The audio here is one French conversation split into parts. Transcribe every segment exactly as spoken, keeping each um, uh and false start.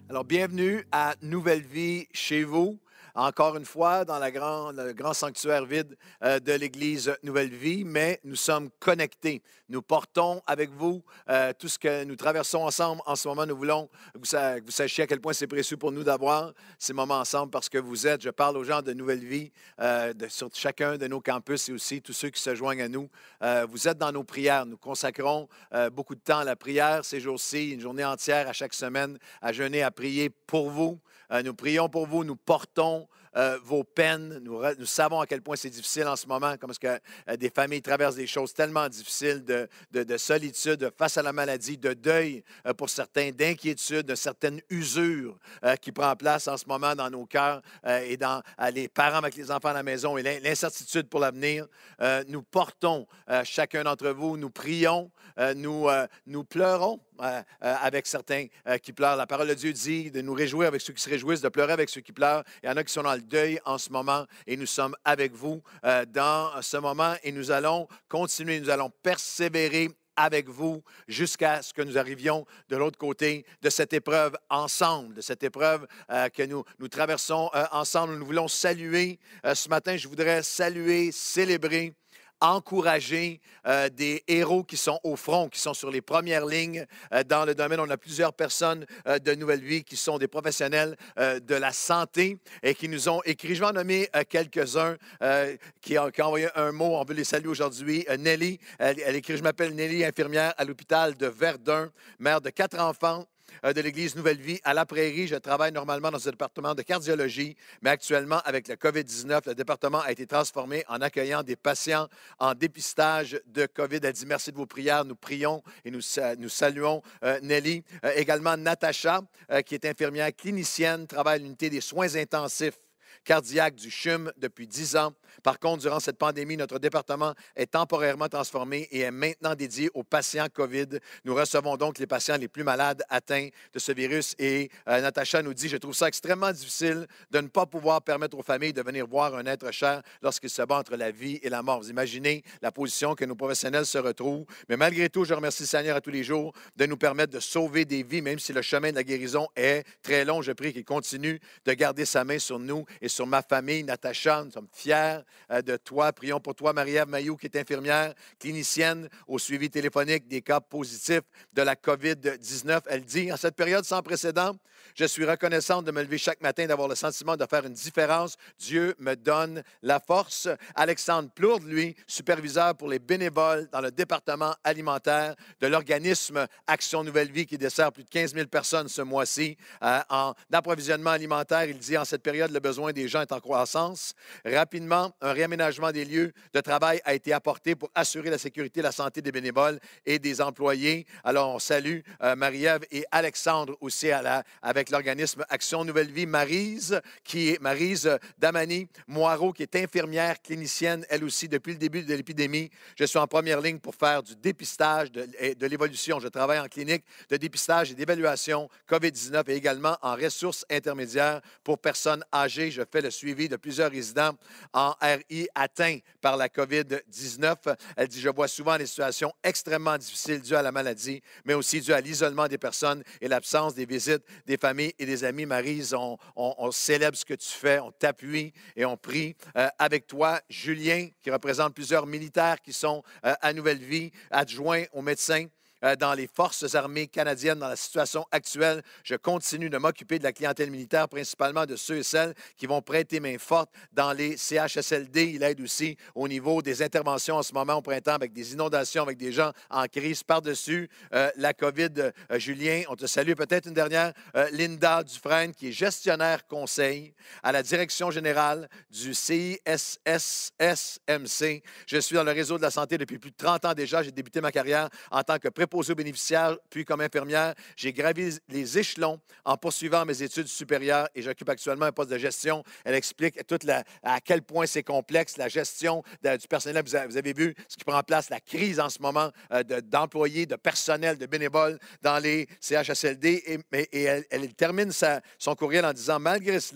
Alors, bienvenue à Nouvelle Vie chez vous. Encore une fois, dans la grand, le grand sanctuaire vide euh, de l'Église Nouvelle Vie, mais nous sommes connectés. Nous portons avec vous euh, tout ce que nous traversons ensemble en ce moment. Nous voulons que vous, sa- que vous sachiez à quel point c'est précieux pour nous d'avoir ces moments ensemble parce que vous êtes, je parle aux gens de Nouvelle Vie, euh, de, sur chacun de nos campus et aussi tous ceux qui se joignent à nous. Euh, vous êtes dans nos prières. Nous consacrons euh, beaucoup de temps à la prière ces jours-ci, une journée entière à chaque semaine, à jeûner, à prier pour vous. Euh, nous prions pour vous, nous portons euh, vos peines. Nous, nous savons à quel point c'est difficile en ce moment, comme est-ce que euh, des familles traversent des choses tellement difficiles de, de, de solitude face à la maladie, de deuil euh, pour certains, d'inquiétude, de certaines usures euh, qui prend place en ce moment dans nos cœurs euh, et dans euh, les parents avec les enfants à la maison et l'in- l'incertitude pour l'avenir. Euh, nous portons euh, chacun d'entre vous, nous prions, euh, nous, euh, nous pleurons euh, euh, avec certains euh, qui pleurent. La parole de Dieu dit de nous réjouir avec ceux qui se réjouissent, de pleurer avec ceux qui pleurent. Il y en a qui sont dans le deuil en ce moment et nous sommes avec vous euh, dans ce moment et nous allons continuer, nous allons persévérer avec vous jusqu'à ce que nous arrivions de l'autre côté de cette épreuve ensemble, de cette épreuve euh, que nous, nous traversons euh, ensemble. Nous voulons saluer. Euh, ce matin, je voudrais saluer, célébrer, encourager euh, des héros qui sont au front, qui sont sur les premières lignes euh, dans le domaine. On a plusieurs personnes euh, de Nouvelle Vie qui sont des professionnels euh, de la santé et qui nous ont écrit. Je vais en nommer euh, quelques-uns euh, qui, ont, qui ont envoyé un mot. On veut les saluer aujourd'hui. Euh, Nelly, elle, elle écrit « Je m'appelle Nelly, infirmière à l'hôpital de Verdun, mère de quatre enfants. Euh, de l'Église Nouvelle Vie à La Prairie. Je travaille normalement dans un département de cardiologie, mais actuellement, avec le covid dix-neuf, le département a été transformé en accueillant des patients en dépistage de COVID. Elle dit merci de vos prières. Nous prions et nous, nous saluons euh, Nelly. Euh, également, Natacha, euh, qui est infirmière clinicienne, travaille à l'unité des soins intensifs cardiaque du C H U M depuis dix ans. Par contre, durant cette pandémie, notre département est temporairement transformé et est maintenant dédié aux patients COVID. Nous recevons donc les patients les plus malades atteints de ce virus. Et euh, Natacha nous dit, je trouve ça extrêmement difficile de ne pas pouvoir permettre aux familles de venir voir un être cher lorsqu'il se bat entre la vie et la mort. Vous imaginez la position que nos professionnels se retrouvent. Mais malgré tout, je remercie le Seigneur à tous les jours de nous permettre de sauver des vies, même si le chemin de la guérison est très long. Je prie qu'il continue de garder sa main sur nous et sur ma famille, Natacha. Nous sommes fiers euh, de toi. Prions pour toi, Marie-Ève Mailloux, qui est infirmière, clinicienne au suivi téléphonique des cas positifs de la covid dix-neuf. Elle dit, en cette période sans précédent, je suis reconnaissante de me lever chaque matin, d'avoir le sentiment de faire une différence. Dieu me donne la force. Alexandre Plourde, lui, superviseur pour les bénévoles dans le département alimentaire de l'organisme Action Nouvelle Vie qui dessert plus de quinze mille personnes ce mois-ci euh, en approvisionnement alimentaire. Il dit, en cette période, le besoin des gens est en croissance. Rapidement, un réaménagement des lieux de travail a été apporté pour assurer la sécurité et la santé des bénévoles et des employés. Alors, on salue euh, Marie-Ève et Alexandre aussi à la, avec l'organisme Action Nouvelle Vie. Maryse, qui est Maryse Damani Moirot, qui est infirmière clinicienne, elle aussi, depuis le début de l'épidémie. Je suis en première ligne pour faire du dépistage de, de l'évolution. Je travaille en clinique de dépistage et d'évaluation covid dix-neuf et également en ressources intermédiaires pour personnes âgées. Je fais le suivi de plusieurs résidents en R I atteints par la covid dix-neuf. Elle dit, je vois souvent des situations extrêmement difficiles dues à la maladie, mais aussi dues à l'isolement des personnes et l'absence des visites des familles et des amis. Maryse, on, on, on célèbre ce que tu fais, on t'appuie et on prie euh, avec toi. Julien, qui représente plusieurs militaires qui sont euh, à Nouvelle Vie, adjoint aux médecins euh, dans les forces armées canadiennes dans la situation actuelle. Je continue de m'occuper de la clientèle militaire, principalement de ceux et celles qui vont prêter main forte dans les C H S L D. Il aide aussi au niveau des interventions en ce moment au printemps avec des inondations, avec des gens en crise par-dessus euh, la COVID. Euh, Julien, on te salue. Peut-être une dernière. Euh, Linda Dufresne, qui est gestionnaire conseil à la direction générale du C I S S S M C. Je suis dans le réseau de la santé depuis plus de trente ans déjà. J'ai débuté ma carrière en tant que préposé aux bénéficiaires, puis comme infirmière. J'ai gravi les échelons en poursuivant mes études supérieures et j'occupe actuellement un poste de gestion. Elle explique toute la, à quel point c'est complexe, la gestion de, du personnel. Vous avez, vous avez vu ce qui prend place, la crise en ce moment euh, de, d'employés, de personnel, de bénévoles dans les C H S L D. Et, et elle, elle termine sa, son courriel en disant, malgré cela,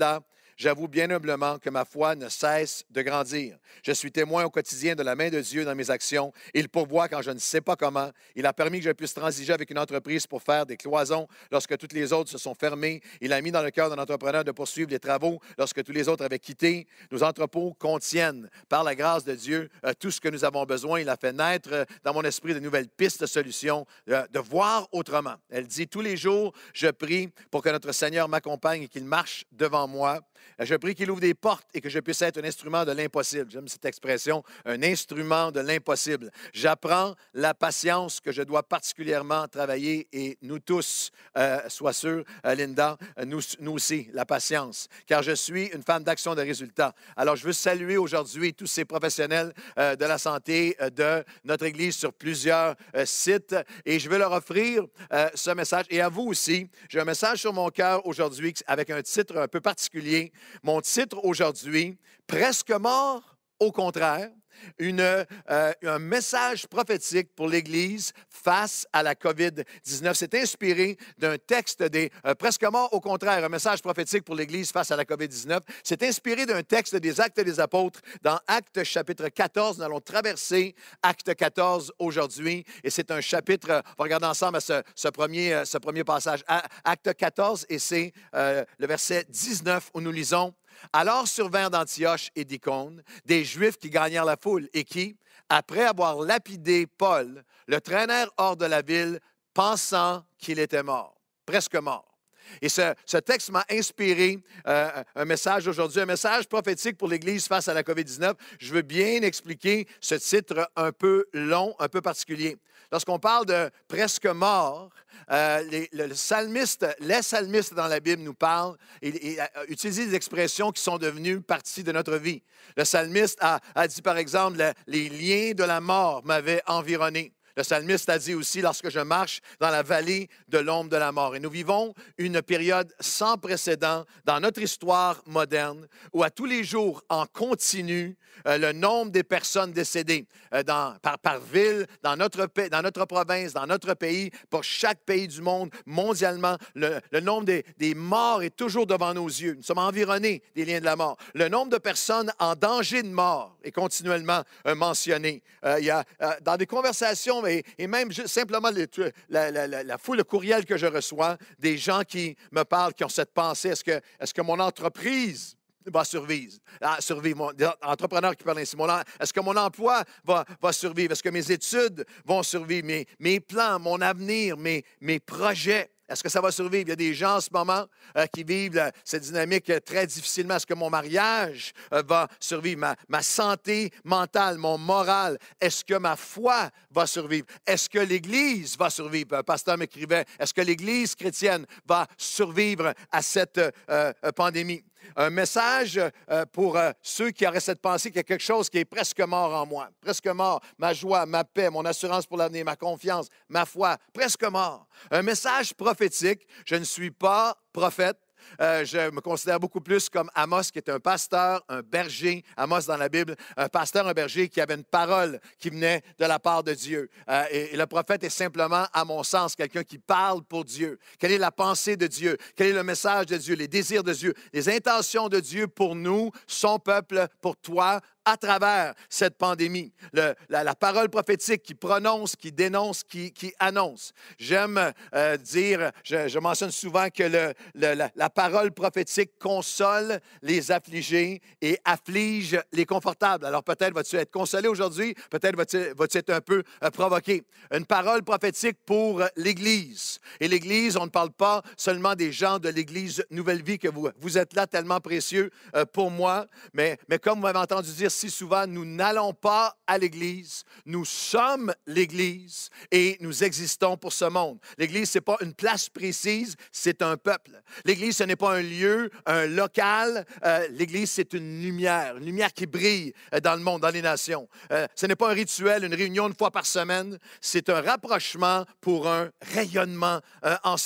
J'avoue bien humblement que ma foi ne cesse de grandir. Je suis témoin au quotidien de la main de Dieu dans mes actions. Il pourvoit quand je ne sais pas comment. Il a permis que je puisse transiger avec une entreprise pour faire des cloisons lorsque toutes les autres se sont fermées. Il a mis dans le cœur d'un entrepreneur de poursuivre les travaux lorsque tous les autres avaient quitté. Nos entrepôts contiennent, par la grâce de Dieu, euh, tout ce que nous avons besoin. Il a fait naître euh, dans mon esprit de nouvelles pistes de solutions, euh, de voir autrement. Elle dit, tous les jours, je prie pour que notre Seigneur m'accompagne et qu'il marche devant moi. Je prie qu'il ouvre des portes et que je puisse être un instrument de l'impossible. J'aime cette expression, un instrument de l'impossible. J'apprends la patience que je dois particulièrement travailler et nous tous, euh, sois sûr, euh, Linda, nous, nous aussi, la patience, car je suis une femme d'action de résultats. Alors, je veux saluer aujourd'hui tous ces professionnels euh, de la santé euh, de notre Église sur plusieurs euh, sites et je veux leur offrir euh, ce message. Et à vous aussi, j'ai un message sur mon cœur aujourd'hui avec un titre un peu particulier. Mon titre aujourd'hui, Presque mort, au contraire, une, euh, un message prophétique pour l'Église face à la covid dix-neuf. C'est inspiré d'un texte des euh, Presque mort, au contraire, un message prophétique pour l'Église face à la covid dix-neuf. C'est inspiré d'un texte des Actes des Apôtres dans Actes chapitre quatorze. Nous allons traverser Acte quatorze aujourd'hui et c'est un chapitre, on va regarder ensemble ce, ce, premier, ce premier passage. Acte quatorze et c'est euh, le verset dix-neuf où nous lisons « Alors survinrent d'Antioche et d'Icône des Juifs qui gagnèrent la foule et qui, après avoir lapidé Paul, le traînèrent hors de la ville, pensant qu'il était mort, presque mort. » Et ce, ce texte m'a inspiré euh, un message aujourd'hui, un message prophétique pour l'Église face à la covid dix-neuf. Je veux bien expliquer ce titre un peu long, un peu particulier. Lorsqu'on parle de presque mort, euh, les, le, le psalmiste, les psalmistes dans la Bible nous parlent et, et euh, utilisent des expressions qui sont devenues partie de notre vie. Le psalmiste a, a dit par exemple, le, les liens de la mort m'avaient environné. Le psalmiste a dit aussi, lorsque je marche dans la vallée de l'ombre de la mort. Et nous vivons une période sans précédent dans notre histoire moderne où à tous les jours, en continu, euh, le nombre des personnes décédées euh, dans, par, par ville, dans notre, dans notre province, dans notre pays, pour chaque pays du monde, mondialement, le, le nombre des, des morts est toujours devant nos yeux. Nous sommes environnés des liens de la mort. Le nombre de personnes en danger de mort est continuellement euh, mentionné. Euh, il y a, euh, dans des conversations, Et, et même juste, simplement les, la, la, la, la foule de courriels que je reçois, des gens qui me parlent, qui ont cette pensée, est-ce que, est-ce que mon entreprise va survivre? Ah, survivre mon, entrepreneur qui parle ainsi, mon, est-ce que mon emploi va, va survivre? Est-ce que mes études vont survivre? Mes, mes plans, mon avenir, mes, mes projets? Est-ce que ça va survivre? Il y a des gens en ce moment euh, qui vivent euh, cette dynamique euh, très difficilement. Est-ce que mon mariage euh, va survivre? Ma, ma santé mentale, mon moral, est-ce que ma foi va survivre? Est-ce que l'Église va survivre? Un pasteur m'écrivait, est-ce que l'Église chrétienne va survivre à cette euh, euh, pandémie? Un message euh, pour euh, ceux qui auraient cette pensée qu'il y a quelque chose qui est presque mort en moi. Presque mort. Ma joie, ma paix, mon assurance pour l'avenir, ma confiance, ma foi, presque mort. Un message prophétique. Je ne suis pas prophète. Euh, je me considère beaucoup plus comme Amos, qui est un pasteur, un berger. Amos dans la Bible, un pasteur, un berger qui avait une parole qui venait de la part de Dieu. Euh, et, et le prophète est simplement, à mon sens, quelqu'un qui parle pour Dieu. Quelle est la pensée de Dieu? Quel est le message de Dieu? Les désirs de Dieu? Les intentions de Dieu pour nous, son peuple, pour toi, à travers cette pandémie. Le, la, la parole prophétique qui prononce, qui dénonce, qui, qui annonce. J'aime euh, dire, je, je mentionne souvent que le, le, la, la parole prophétique console les affligés et afflige les confortables. Alors peut-être vas-tu être consolé aujourd'hui, peut-être vas-tu, vas-tu être un peu euh, provoqué. Une parole prophétique pour l'Église. Et l'Église, on ne parle pas seulement des gens de l'Église Nouvelle Vie, que vous, vous êtes là tellement précieux euh, pour moi, mais, mais comme vous m'avez entendu dire si souvent, nous n'allons pas à l'Église, nous sommes l'Église et nous existons pour ce monde. L'Église, ce n'est pas une place précise, c'est un peuple. L'Église, ce n'est pas un lieu, un local. Euh, L'Église, c'est une lumière, une lumière qui brille dans le monde, dans les nations. Euh, ce n'est pas un rituel, une réunion une fois par semaine, c'est un rapprochement pour un rayonnement euh, ensemble.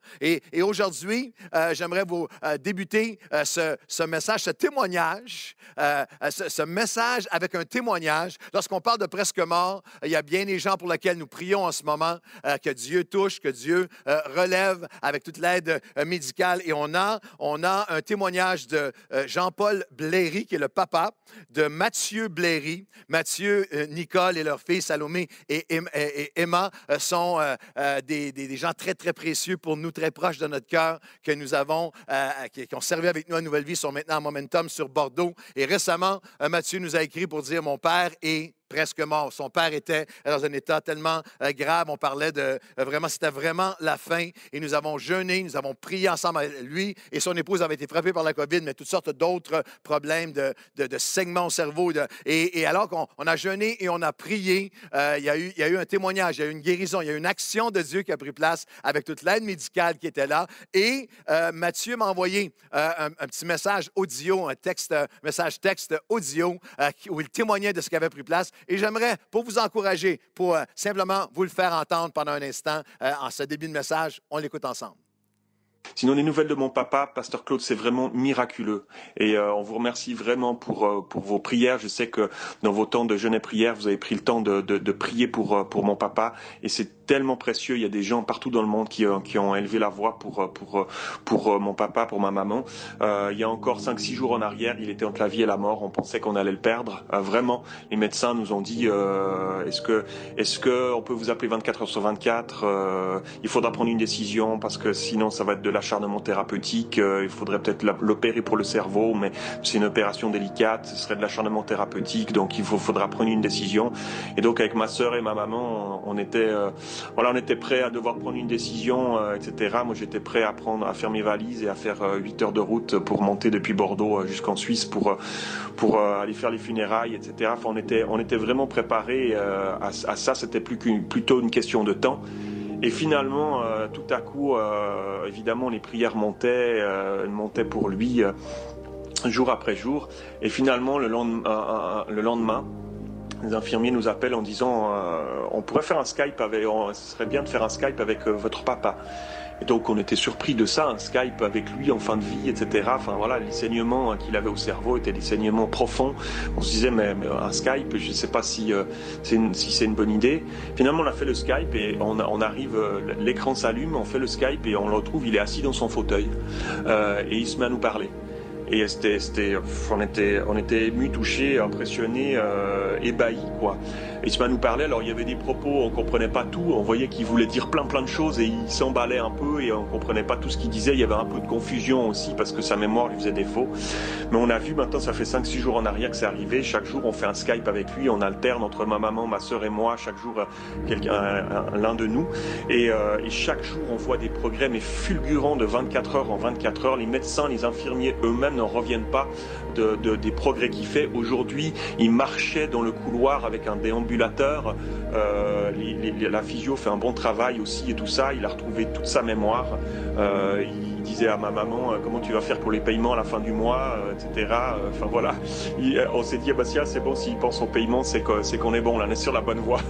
Et, et aujourd'hui, euh, j'aimerais vous euh, débuter euh, ce, ce message, ce témoignage, euh, ce, ce message avec un témoignage. Lorsqu'on parle de presque mort, il y a bien des gens pour lesquels nous prions en ce moment, euh, que Dieu touche, que Dieu euh, relève avec toute l'aide euh, médicale. Et on a, on a un témoignage de euh, Jean-Paul Blairy, qui est le papa de Mathieu Blairy. Mathieu, euh, Nicole et leur fille Salomé et, et, et Emma euh, sont euh, euh, des, des, des gens très, très précieux pour nous, très proches de notre cœur, que nous avons, euh, qui, qui ont servi avec nous à Nouvelle Vie, sont maintenant à Momentum sur Bordeaux. Et récemment, euh, Mathieu nous a écrit pour dire « Mon père est presque mort. » Son père était dans un état tellement euh, grave. On parlait de euh, vraiment, c'était vraiment la fin. Et nous avons jeûné, nous avons prié ensemble. Lui et son épouse avaient été frappés par la COVID, mais toutes sortes d'autres problèmes de, de, de saignements au cerveau. De, et, et alors qu'on on a jeûné et on a prié, euh, il, y a eu, il y a eu un témoignage, il y a eu une guérison, il y a eu une action de Dieu qui a pris place avec toute l'aide médicale qui était là. Et euh, Mathieu m'a envoyé euh, un, un petit message audio, un texte, un message texte audio euh, où il témoignait de ce qui avait pris place. Et j'aimerais, pour vous encourager, pour euh, simplement vous le faire entendre pendant un instant, euh, en ce début de message, on l'écoute ensemble. Sinon, les nouvelles de mon papa, Pasteur Claude, c'est vraiment miraculeux. Et euh, on vous remercie vraiment pour euh, pour vos prières. Je sais que dans vos temps de jeûne et prière, vous avez pris le temps de, de, de prier pour euh, pour mon papa. Et c'est tellement précieux. Il y a des gens partout dans le monde qui, euh, qui ont élevé la voix pour pour pour euh, mon papa, pour ma maman. Euh, il y a encore cinq six jours en arrière, il était entre la vie et la mort. On pensait qu'on allait le perdre. Euh, vraiment, les médecins nous ont dit euh, est-ce que est-ce que on peut vous appeler vingt-quatre heures sur vingt-quatre euh, Il faudra prendre une décision parce que sinon ça va être de l'acharnement thérapeutique. Euh, il faudrait peut-être l'opérer pour le cerveau, mais c'est une opération délicate. Ce serait de l'acharnement thérapeutique, donc il faut, faudra prendre une décision. Et donc avec ma sœur et ma maman, on était euh, voilà, on était prêts à devoir prendre une décision, euh, et cetera. Moi, j'étais prêt à prendre, à faire mes valises et à faire euh, huit heures de route pour monter depuis Bordeaux euh, jusqu'en Suisse pour euh, pour euh, aller faire les funérailles, et cetera. Enfin, on était on était vraiment préparés euh, à, à ça. C'était plus qu'une, plutôt une question de temps. Et finalement, euh, tout à coup, euh, évidemment, les prières montaient, euh, montaient pour lui euh, jour après jour. Et finalement, le lendemain, euh, le lendemain les infirmiers nous appellent en disant euh, on pourrait faire un Skype avec, on, ce serait bien de faire un Skype avec euh, votre papa. Et donc on était surpris de ça, un Skype avec lui en fin de vie, et cetera. Enfin voilà, les saignements qu'il avait au cerveau étaient des saignements profonds. On se disait mais, mais un Skype, je ne sais pas si euh, c'est une, si c'est une bonne idée. Finalement on a fait le Skype et on, on arrive, euh, l'écran s'allume, on fait le Skype et on le retrouve, il est assis dans son fauteuil euh, et il se met à nous parler. Et c'était, c'était, on était, on était émus, touchés, impressionnés, euh, ébahis, quoi. Et il se met à nous parler, alors il y avait des propos, on comprenait pas tout, on voyait qu'il voulait dire plein plein de choses et il s'emballait un peu et on comprenait pas tout ce qu'il disait, il y avait un peu de confusion aussi parce que sa mémoire lui faisait défaut. Mais on a vu maintenant, ça fait cinq six jours en arrière que c'est arrivé, chaque jour on fait un Skype avec lui, on alterne entre ma maman, ma sœur et moi, chaque jour quelqu'un, l'un de nous. Et, euh, et chaque jour on voit des progrès mais fulgurants de vingt-quatre heures en vingt-quatre heures, les médecins, les infirmiers eux-mêmes n'en reviennent pas de, de, des progrès qu'il fait. Aujourd'hui, il marchait dans le couloir avec un déambulateur. Euh, les, les, la physio fait un bon travail aussi et tout ça. Il a retrouvé toute sa mémoire. Euh, il disait à ma maman euh, comment tu vas faire pour les paiements à la fin du mois, euh, et cetera. Enfin voilà. Il, on s'est dit, ah, bah, si, c'est bon, s'il pense au paiement, c'est, que, c'est qu'on est bon, là, on est sur la bonne voie.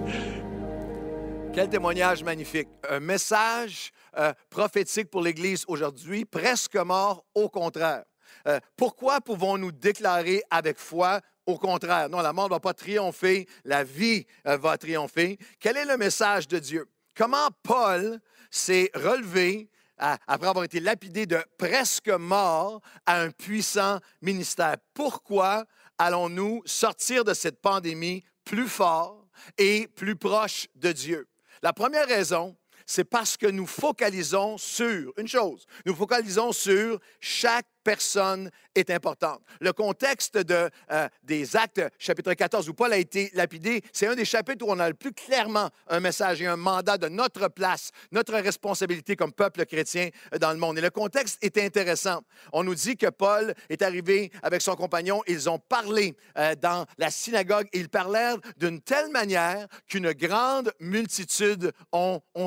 Quel témoignage magnifique. Un message euh, prophétique pour l'Église aujourd'hui, presque mort, au contraire. Euh, pourquoi pouvons-nous déclarer avec foi au contraire? Non, la mort ne va pas triompher, la vie euh, va triompher. Quel est le message de Dieu? Comment Paul s'est relevé à, après avoir été lapidé de presque mort à un puissant ministère? Pourquoi allons-nous sortir de cette pandémie plus fort et plus proche de Dieu? La première raison, c'est parce que nous focalisons sur une chose. Nous focalisons sur chaque personne est importante. Le contexte de, euh, des Actes, chapitre quatorze, où Paul a été lapidé, c'est un des chapitres où on a le plus clairement un message et un mandat de notre place, notre responsabilité comme peuple chrétien dans le monde. Et le contexte est intéressant. On nous dit que Paul est arrivé avec son compagnon, ils ont parlé euh, dans la synagogue et ils parlèrent d'une telle manière qu'une grande multitude ont, ont cru.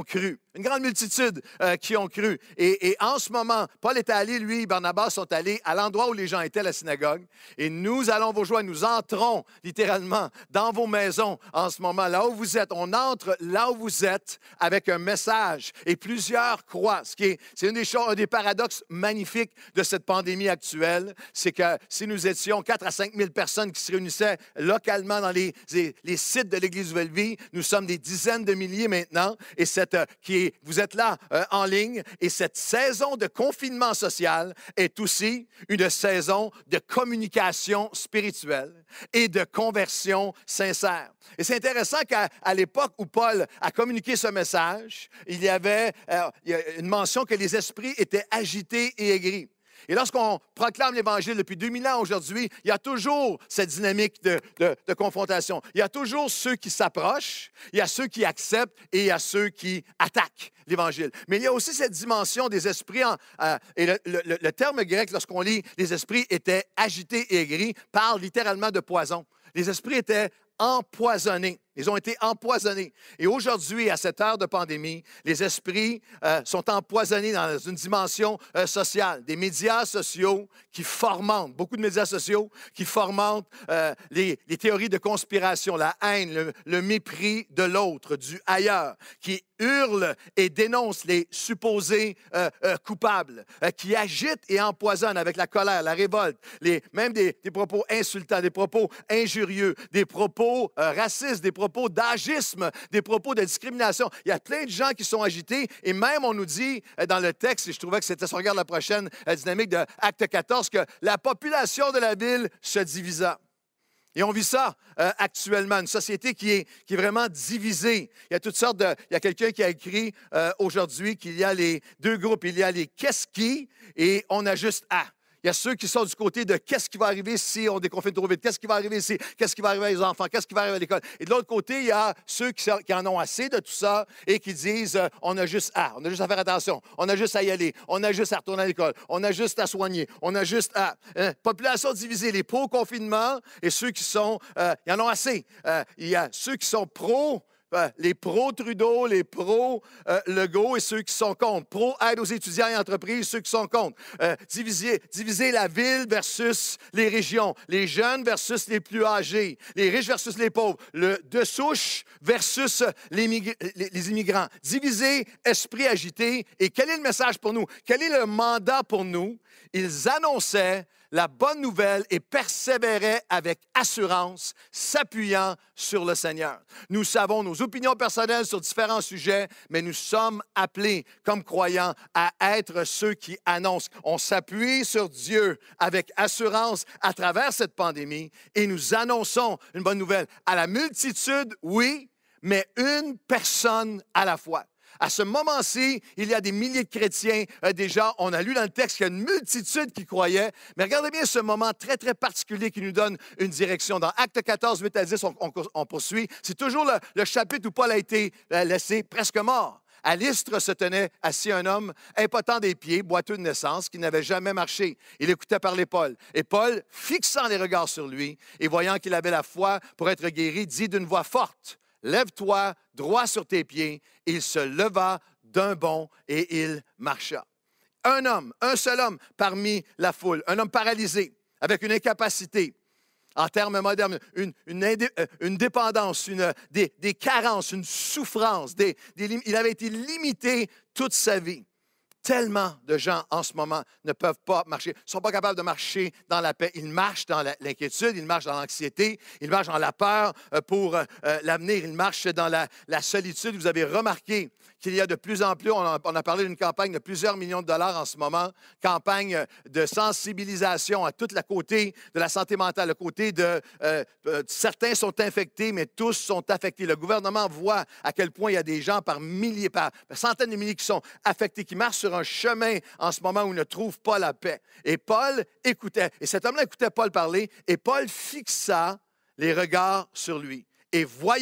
Une grande multitude euh, qui ont cru. Et, et en ce moment, Paul est allé, lui, Barnabas sont allés à l'endroit où les gens étaient, la synagogue. Et nous allons vous joindre, nous entrons littéralement dans vos maisons en ce moment, là où vous êtes. On entre là où vous êtes avec un message. Et plusieurs croient. Ce qui est, c'est une des choses, un des paradoxes magnifiques de cette pandémie actuelle, c'est que si nous étions quatre à cinq mille personnes qui se réunissaient localement dans les, les, les sites de l'Église Nouvelle-Vie, nous sommes des dizaines de milliers maintenant. Et cette, euh, qui est, vous êtes là euh, en ligne. Et cette saison de confinement social est aussi une saison de communication spirituelle et de conversion sincère. Et c'est intéressant qu'à à l'époque où Paul a communiqué ce message, il y avait euh, il y a une mention que les esprits étaient agités et aigris. Et lorsqu'on proclame l'Évangile depuis deux mille ans aujourd'hui, il y a toujours cette dynamique de, de, de confrontation. Il y a toujours ceux qui s'approchent, il y a ceux qui acceptent et il y a ceux qui attaquent l'Évangile. Mais il y a aussi cette dimension des esprits. En, euh, et le, le, le terme grec, lorsqu'on lit « les esprits étaient agités et aigris », parle littéralement de poison. Les esprits étaient empoisonnés. Ils ont été empoisonnés. Et aujourd'hui, à cette heure de pandémie, les esprits euh, sont empoisonnés dans une dimension euh, sociale. Des médias sociaux qui fomentent, beaucoup de médias sociaux qui fomentent euh, les, les théories de conspiration, la haine, le, le mépris de l'autre, du ailleurs, qui hurlent et dénoncent les supposés euh, euh, coupables, euh, qui agitent et empoisonnent avec la colère, la révolte, les, même des, des propos insultants, des propos injurieux, des propos euh, racistes, des propos d'agisme, des propos de discrimination. Il y a plein de gens qui sont agités et même on nous dit euh, dans le texte, et je trouvais que c'était, si on regarde la prochaine euh, dynamique de Acte quatorze, que la population de la ville se divisa. Et on vit ça euh, actuellement, une société qui est, qui est vraiment divisée. Il y a toutes sortes de... Il y a quelqu'un qui a écrit euh, aujourd'hui qu'il y a les deux groupes. Il y a les « qu'est-ce qui » et on a juste « à ». Il y a ceux qui sont du côté de qu'est-ce qui va arriver si on déconfine trop vite, qu'est-ce qui va arriver si, qu'est-ce qui va arriver aux enfants, qu'est-ce qui va arriver à l'école. Et de l'autre côté, il y a ceux qui, qui en ont assez de tout ça et qui disent euh, on a juste à, on a juste à faire attention, on a juste à y aller, on a juste à retourner à l'école, on a juste à soigner, on a juste à... Hein, population divisée, les pro-confinement et ceux qui sont... Euh, ils en ont assez. Euh, il y a ceux qui sont pro... Les pro-Trudeau, les pro-Legault et ceux qui sont contre. Pro-aide aux étudiants et entreprises, ceux qui sont contre. Euh, diviser, diviser la ville versus les régions. Les jeunes versus les plus âgés. Les riches versus les pauvres. Le de souche versus les, mig- les, les immigrants. Diviser, esprit agité. Et quel est le message pour nous? Quel est le mandat pour nous? Ils annonçaient la bonne nouvelle et persévérait avec assurance, s'appuyant sur le Seigneur. Nous savons nos opinions personnelles sur différents sujets, mais nous sommes appelés, comme croyants, à être ceux qui annoncent. On s'appuie sur Dieu avec assurance à travers cette pandémie et nous annonçons une bonne nouvelle. À la multitude, oui, mais une personne à la fois. À ce moment-ci, il y a des milliers de chrétiens euh, déjà. On a lu dans le texte qu'il y a une multitude qui croyait. Mais regardez bien ce moment très, très particulier qui nous donne une direction. Dans Acte quatorze, huit à dix, on, on, on poursuit. C'est toujours le, le chapitre où Paul a été euh, laissé presque mort. À Lystre se tenait assis un homme impotent des pieds, boiteux de naissance, qui n'avait jamais marché. Il écoutait parler Paul. Et Paul, fixant les regards sur lui et voyant qu'il avait la foi pour être guéri, dit d'une voix forte, « Lève-toi, droit sur tes pieds. » Il se leva d'un bond et il marcha. Un homme, un seul homme parmi la foule, un homme paralysé, avec une incapacité, en termes modernes, une, une, indé, une dépendance, une, des, des carences, une souffrance. Des, des, il avait été limité toute sa vie. Tellement de gens en ce moment ne peuvent pas marcher, ne sont pas capables de marcher dans la paix. Ils marchent dans la, l'inquiétude, ils marchent dans l'anxiété, ils marchent dans la peur pour euh, l'avenir, ils marchent dans la, la solitude. Vous avez remarqué qu'il y a de plus en plus, on a, on a parlé d'une campagne de plusieurs millions de dollars en ce moment, campagne de sensibilisation à toute la côté de la santé mentale, le côté de euh, euh, certains sont infectés, mais tous sont affectés. Le gouvernement voit à quel point il y a des gens par milliers, par, par centaines de milliers qui sont affectés, qui marchent sur un chemin en ce moment où ils ne trouvent pas la paix. Et Paul écoutait, et cet homme-là écoutait Paul parler, et Paul fixa les regards sur lui. Et voyant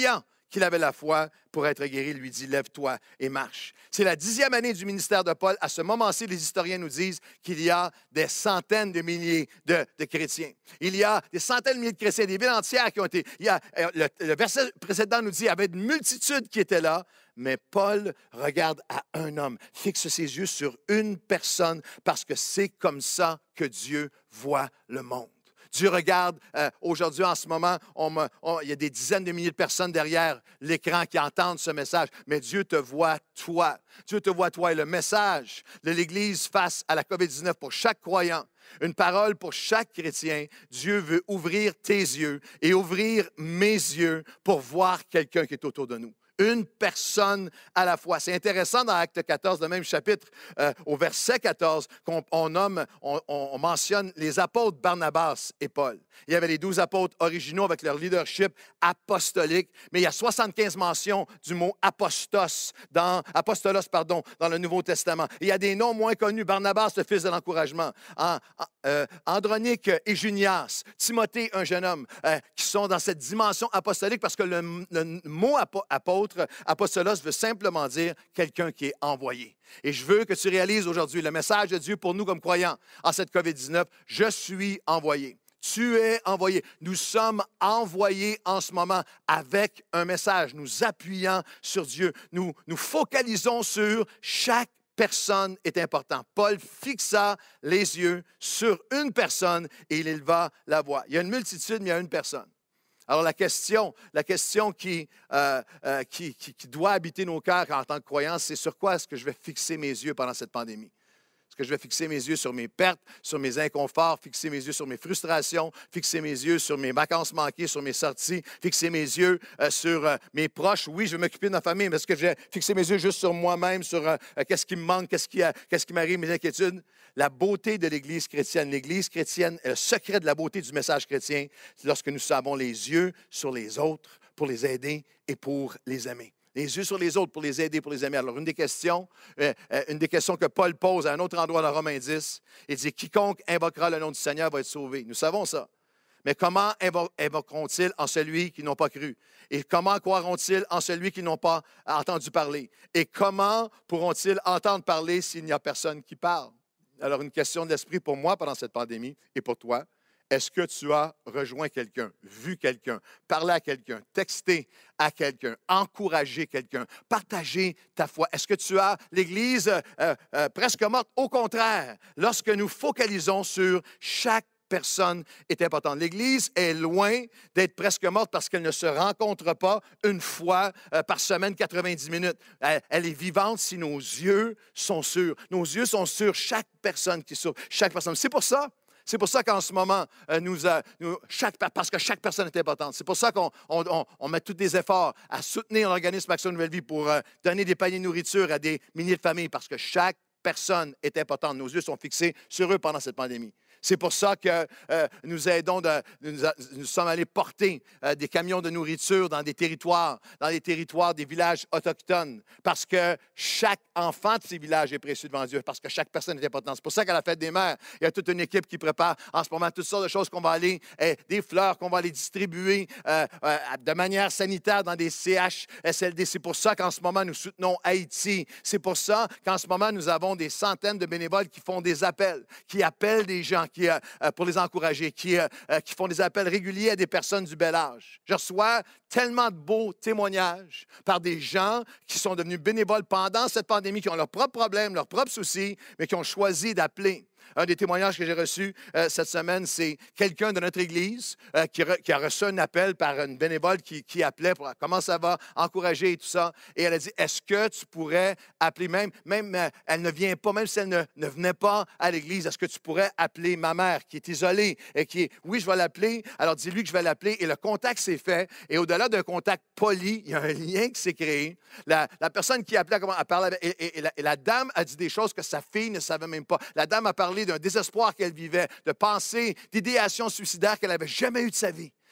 qu'il avait la foi pour être guéri, lui dit, lève-toi et marche. C'est la dixième année du ministère de Paul. À ce moment-ci, les historiens nous disent qu'il y a des centaines de milliers de, de chrétiens. Il y a des centaines de milliers de chrétiens, des villes entières qui ont été... Il y a, le, le verset précédent nous dit qu'il y avait une multitude qui était là, mais Paul regarde à un homme, fixe ses yeux sur une personne, parce que c'est comme ça que Dieu voit le monde. Dieu regarde, euh, aujourd'hui, en ce moment, on me, on, il y a des dizaines de milliers de personnes derrière l'écran qui entendent ce message, mais Dieu te voit, toi. Dieu te voit, toi. Et le message de l'Église face à la covid dix-neuf pour chaque croyant, une parole pour chaque chrétien, Dieu veut ouvrir tes yeux et ouvrir mes yeux pour voir quelqu'un qui est autour de nous. Une personne à la fois. C'est intéressant dans Acte quatorze, le même chapitre, euh, au verset quatorze, qu'on on nomme, on, on mentionne les apôtres Barnabas et Paul. Il y avait les douze apôtres originaux avec leur leadership apostolique, mais il y a soixante-quinze mentions du mot apostos, dans, apostolos pardon, dans le Nouveau Testament. Il y a des noms moins connus, Barnabas, le fils de l'encouragement, en, en, euh, Andronique et Junias, Timothée, un jeune homme, euh, qui sont dans cette dimension apostolique parce que le, le mot apôtre, apostolos veut simplement dire quelqu'un qui est envoyé. Et je veux que tu réalises aujourd'hui le message de Dieu pour nous comme croyants en cette covid dix-neuf. Je suis envoyé. Tu es envoyé. Nous sommes envoyés en ce moment avec un message, nous appuyant sur Dieu. Nous nous focalisons sur chaque personne est important. Paul fixa les yeux sur une personne et il éleva la voix. Il y a une multitude, mais il y a une personne. Alors, la question, la question qui, euh, euh, qui, qui, qui doit habiter nos cœurs en tant que croyants, c'est sur quoi est-ce que je vais fixer mes yeux pendant cette pandémie? Est-ce que je vais fixer mes yeux sur mes pertes, sur mes inconforts, fixer mes yeux sur mes frustrations, fixer mes yeux sur mes vacances manquées, sur mes sorties, fixer mes yeux euh, sur euh, mes proches? Oui, je vais m'occuper de ma famille, mais est-ce que je vais fixer mes yeux juste sur moi-même, sur euh, qu'est-ce qui me manque, qu'est-ce qui, euh, qu'est-ce qui m'arrive, mes inquiétudes? La beauté de l'Église chrétienne. L'Église chrétienne, le secret de la beauté du message chrétien, c'est lorsque nous avons les yeux sur les autres pour les aider et pour les aimer. Les yeux sur les autres pour les aider, pour les aimer. Alors, une des questions, euh, une des questions que Paul pose à un autre endroit dans Romains dix, il dit « Quiconque invoquera le nom du Seigneur va être sauvé ». Nous savons ça. Mais comment invo- invoqueront-ils en celui qui n'ont pas cru? Et comment croiront-ils en celui qui n'ont pas entendu parler? Et comment pourront-ils entendre parler s'il n'y a personne qui parle? Alors, une question de l'esprit pour moi pendant cette pandémie et pour toi. Est-ce que tu as rejoint quelqu'un, vu quelqu'un, parlé à quelqu'un, texté à quelqu'un, encouragé quelqu'un, partagé ta foi? Est-ce que tu as l'Église euh, euh, presque morte? Au contraire, lorsque nous focalisons sur chaque personne est importante. L'Église est loin d'être presque morte parce qu'elle ne se rencontre pas une fois euh, par semaine, quatre-vingt-dix minutes. Elle, elle est vivante si nos yeux sont sûrs. Nos yeux sont sur chaque personne qui souffre, chaque personne. C'est pour ça C'est pour ça qu'en ce moment, euh, nous, euh, nous, chaque, parce que chaque personne est importante. C'est pour ça qu'on on, on, on met tous des efforts à soutenir l'organisme Action Nouvelle Vie pour euh, donner des paniers de nourriture à des milliers de familles, parce que chaque personne est importante. Nos yeux sont fixés sur eux pendant cette pandémie. C'est pour ça que euh, nous aidons, de, nous, a, nous sommes allés porter euh, des camions de nourriture dans des territoires, dans les territoires des villages autochtones, parce que chaque enfant de ces villages est précieux devant Dieu, parce que chaque personne est importante. C'est pour ça qu'à la fête des mères, il y a toute une équipe qui prépare en ce moment toutes sortes de choses qu'on va aller, eh, des fleurs qu'on va aller distribuer euh, euh, de manière sanitaire dans des C H S L D. C'est pour ça qu'en ce moment, nous soutenons Haïti. C'est pour ça qu'en ce moment, nous avons des centaines de bénévoles qui font des appels, qui appellent des gens, Qui, euh, pour les encourager, qui, euh, qui font des appels réguliers à des personnes du bel âge. Je reçois tellement de beaux témoignages par des gens qui sont devenus bénévoles pendant cette pandémie, qui ont leurs propres problèmes, leurs propres soucis, mais qui ont choisi d'appeler. Un des témoignages que j'ai reçus euh, cette semaine, c'est quelqu'un de notre Église euh, qui, re, qui a reçu un appel par une bénévole qui, qui appelait pour comment ça va, encourager et tout ça. Et elle a dit, est-ce que tu pourrais appeler même, même euh, elle ne vient pas, même si elle ne, ne venait pas à l'Église, est-ce que tu pourrais appeler ma mère qui est isolée et qui est, oui, je vais l'appeler, alors dis-lui que je vais l'appeler. Et le contact s'est fait. Et au-delà d'un contact poli, il y a un lien qui s'est créé. La, la personne qui appelait, comment, elle parlait, et, et, et, la, et la dame a dit des choses que sa fille ne savait même pas. La dame a parlé d'un désespoir qu'elle vivait, de pensées, d'idéations suicidaires qu'elle n'avait jamais eues de sa vie.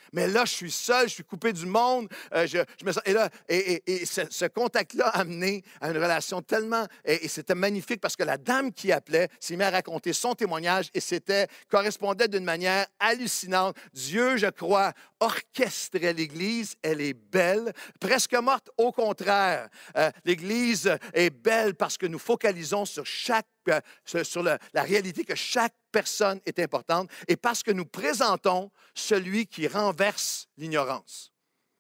Mais là, je suis seul, je suis coupé du monde. Euh, je, je me sens, et là, et, et, et ce, ce contact-là a amené à une relation tellement... Et, et c'était magnifique parce que la dame qui appelait s'est mise à raconter son témoignage et c'était correspondait d'une manière hallucinante. Dieu, je crois, orchestrait l'Église. Elle est belle, presque morte. Au contraire, euh, l'Église est belle parce que nous focalisons sur chaque sur le, la réalité que chaque personne est importante et parce que nous présentons celui qui renverse l'ignorance.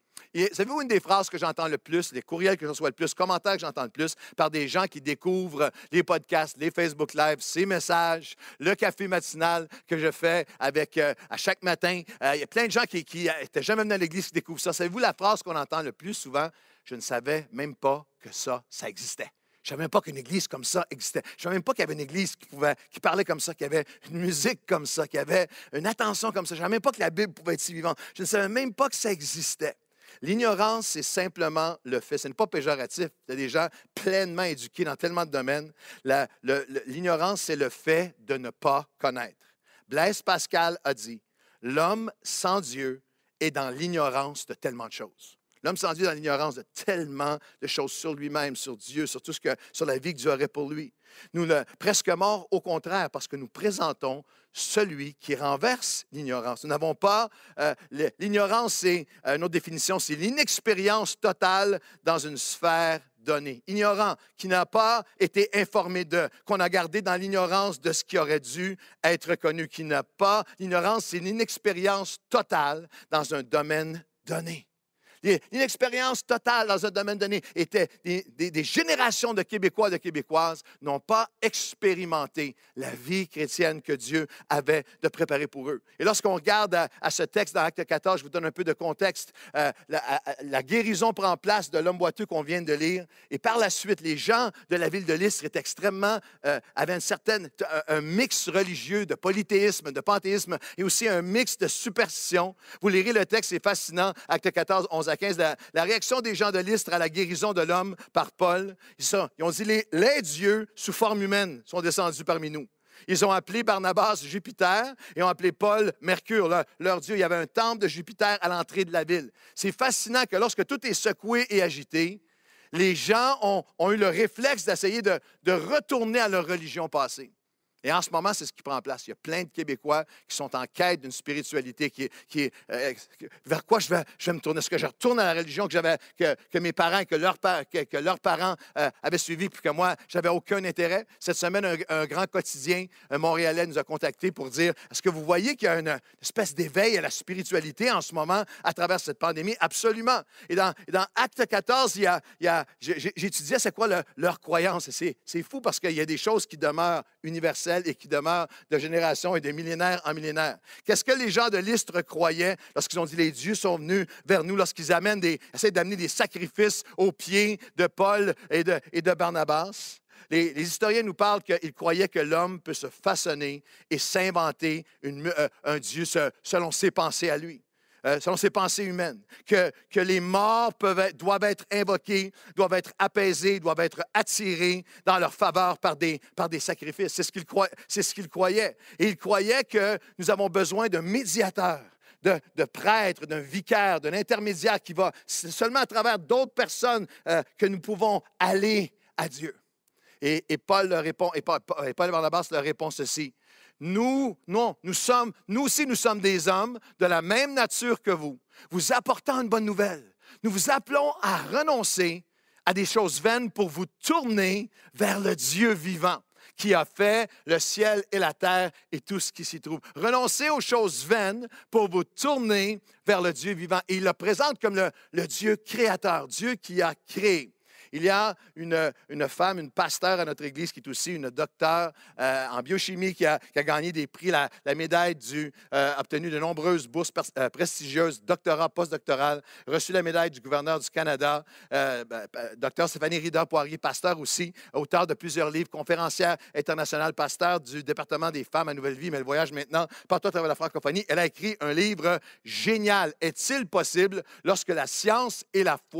Et savez-vous une des phrases que j'entends le plus, les courriels que je reçois le plus, commentaires que j'entends le plus par des gens qui découvrent les podcasts, les Facebook Live, ces messages, le café matinal que je fais avec euh, à chaque matin. Euh, il y a plein de gens qui n'étaient jamais venus à l'église qui découvrent ça. Savez-vous la phrase qu'on entend le plus souvent? Je ne savais même pas que ça, ça existait. Je ne savais même pas qu'une église comme ça existait. Je ne savais même pas qu'il y avait une église qui, pouvait, qui parlait comme ça, qu'il y avait une musique comme ça, qu'il y avait une attention comme ça. Je ne savais même pas que la Bible pouvait être si vivante. Je ne savais même pas que ça existait. L'ignorance, c'est simplement le fait. Ce n'est pas péjoratif. Il y a des gens pleinement éduqués dans tellement de domaines. La, le, le, l'ignorance, c'est le fait de ne pas connaître. Blaise Pascal a dit, « L'homme sans Dieu est dans l'ignorance de tellement de choses. » L'homme sans Dieu est dans l'ignorance de tellement de choses sur lui-même, sur Dieu, sur tout ce que, sur la vie que Dieu aurait pour lui. Nous, le, presque morts, au contraire, parce que nous présentons celui qui renverse l'ignorance. Nous n'avons pas... Euh, l'ignorance, c'est, euh, une autre définition, c'est l'inexpérience totale dans une sphère donnée. Ignorant, qui n'a pas été informé de, qu'on a gardé dans l'ignorance de ce qui aurait dû être connu, qui n'a pas... L'ignorance, c'est l'inexpérience totale dans un domaine donné. Une expérience totale dans un domaine donné était des, des, des générations de Québécois et de Québécoises n'ont pas expérimenté la vie chrétienne que Dieu avait de préparer pour eux. Et lorsqu'on regarde à, à ce texte dans Acte quatorze, je vous donne un peu de contexte, euh, la, à, la guérison prend place de l'homme boiteux qu'on vient de lire. Et par la suite, les gens de la ville de Lystre étaient extrêmement, euh, avaient une certaine, un mix religieux de polythéisme, de panthéisme et aussi un mix de superstition. Vous lirez le texte, c'est fascinant, Acte quatorze, onze à quinze, la, la réaction des gens de Lystre à la guérison de l'homme par Paul. Ils, sont, ils ont dit, les, les dieux sous forme humaine sont descendus parmi nous. Ils ont appelé Barnabas Jupiter et ont appelé Paul Mercure, leur, leur dieu. Il y avait un temple de Jupiter à l'entrée de la ville. C'est fascinant que lorsque tout est secoué et agité, les gens ont, ont eu le réflexe d'essayer de, de retourner à leur religion passée. Et en ce moment, c'est ce qui prend place. Il y a plein de Québécois qui sont en quête d'une spiritualité qui est, qui est euh, vers quoi je vais, je vais me tourner. Est-ce que je retourne à la religion que, j'avais, que, que mes parents, que, leur, que, que leurs parents euh, avaient suivi, puis que moi, je n'avais aucun intérêt? Cette semaine, un, un grand quotidien un Montréalais nous a contactés pour dire, est-ce que vous voyez qu'il y a une, une espèce d'éveil à la spiritualité en ce moment à travers cette pandémie? Absolument. Et dans, et dans Acte quatorze, il y a, il y a, j'ai, j'étudiais c'est quoi le, leur croyance. C'est, c'est fou parce qu'il y a des choses qui demeurent universelles et qui demeurent de génération et de millénaire en millénaire. Qu'est-ce que les gens de Lystre croyaient lorsqu'ils ont dit les dieux sont venus vers nous, lorsqu'ils amènent des, essaient d'amener des sacrifices aux pieds de Paul et de, et de Barnabas? Les, les historiens nous parlent qu'ils croyaient que l'homme peut se façonner et s'inventer une, euh, un Dieu selon ses pensées à lui. Euh, selon ses pensées humaines, que, que les morts peuvent être, doivent être invoqués, doivent être apaisés, doivent être attirés dans leur faveur par des, par des sacrifices. C'est ce qu'ils croyaient, c'est ce qu'ils croyaient. Et ils croyaient que nous avons besoin d'un médiateur, de, de prêtre, d'un vicaire, d'un intermédiaire qui va, c'est seulement à travers d'autres personnes euh, que nous pouvons aller à Dieu. Et, et Paul leur répond, et Paul, et Paul et Barnabas leur répond ceci. Nous, non, nous sommes, nous aussi, nous sommes des hommes de la même nature que vous, vous apportant une bonne nouvelle. Nous vous appelons à renoncer à des choses vaines pour vous tourner vers le Dieu vivant qui a fait le ciel et la terre et tout ce qui s'y trouve. Renoncez aux choses vaines pour vous tourner vers le Dieu vivant. Et il le présente comme le, le Dieu créateur, Dieu qui a créé. Il y a une, une femme, une pasteur à notre église qui est aussi une docteure euh, en biochimie qui a, qui a gagné des prix, la, la médaille du, euh, obtenu de nombreuses bourses pers, euh, prestigieuses, doctorat, postdoctoral, reçu la médaille du gouverneur du Canada, euh, ben, docteur Stéphanie Rida-Poirier, pasteur aussi, auteur de plusieurs livres, conférencière internationale, pasteur du département des femmes à Nouvelle-Vie, mais elle voyage maintenant partout à travers la francophonie. Elle a écrit un livre génial. Est-il possible, lorsque la science et la foi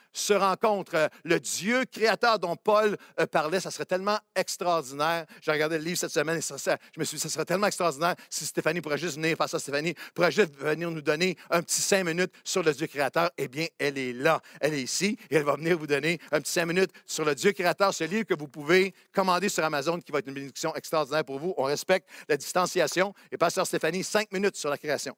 se rencontrent. Le Dieu créateur dont Paul euh, parlait, ça serait tellement extraordinaire. J'ai regardé le livre cette semaine et ça, ça, je me suis dit, ça serait tellement extraordinaire si Stéphanie pourrait juste venir, pasteur Stéphanie, pourrait juste venir nous donner un petit cinq minutes sur le Dieu créateur. Eh bien, elle est là. Elle est ici et elle va venir vous donner un petit cinq minutes sur le Dieu créateur, ce livre que vous pouvez commander sur Amazon qui va être une bénédiction extraordinaire pour vous. On respecte la distanciation. Et pasteur Stéphanie, cinq minutes sur la création.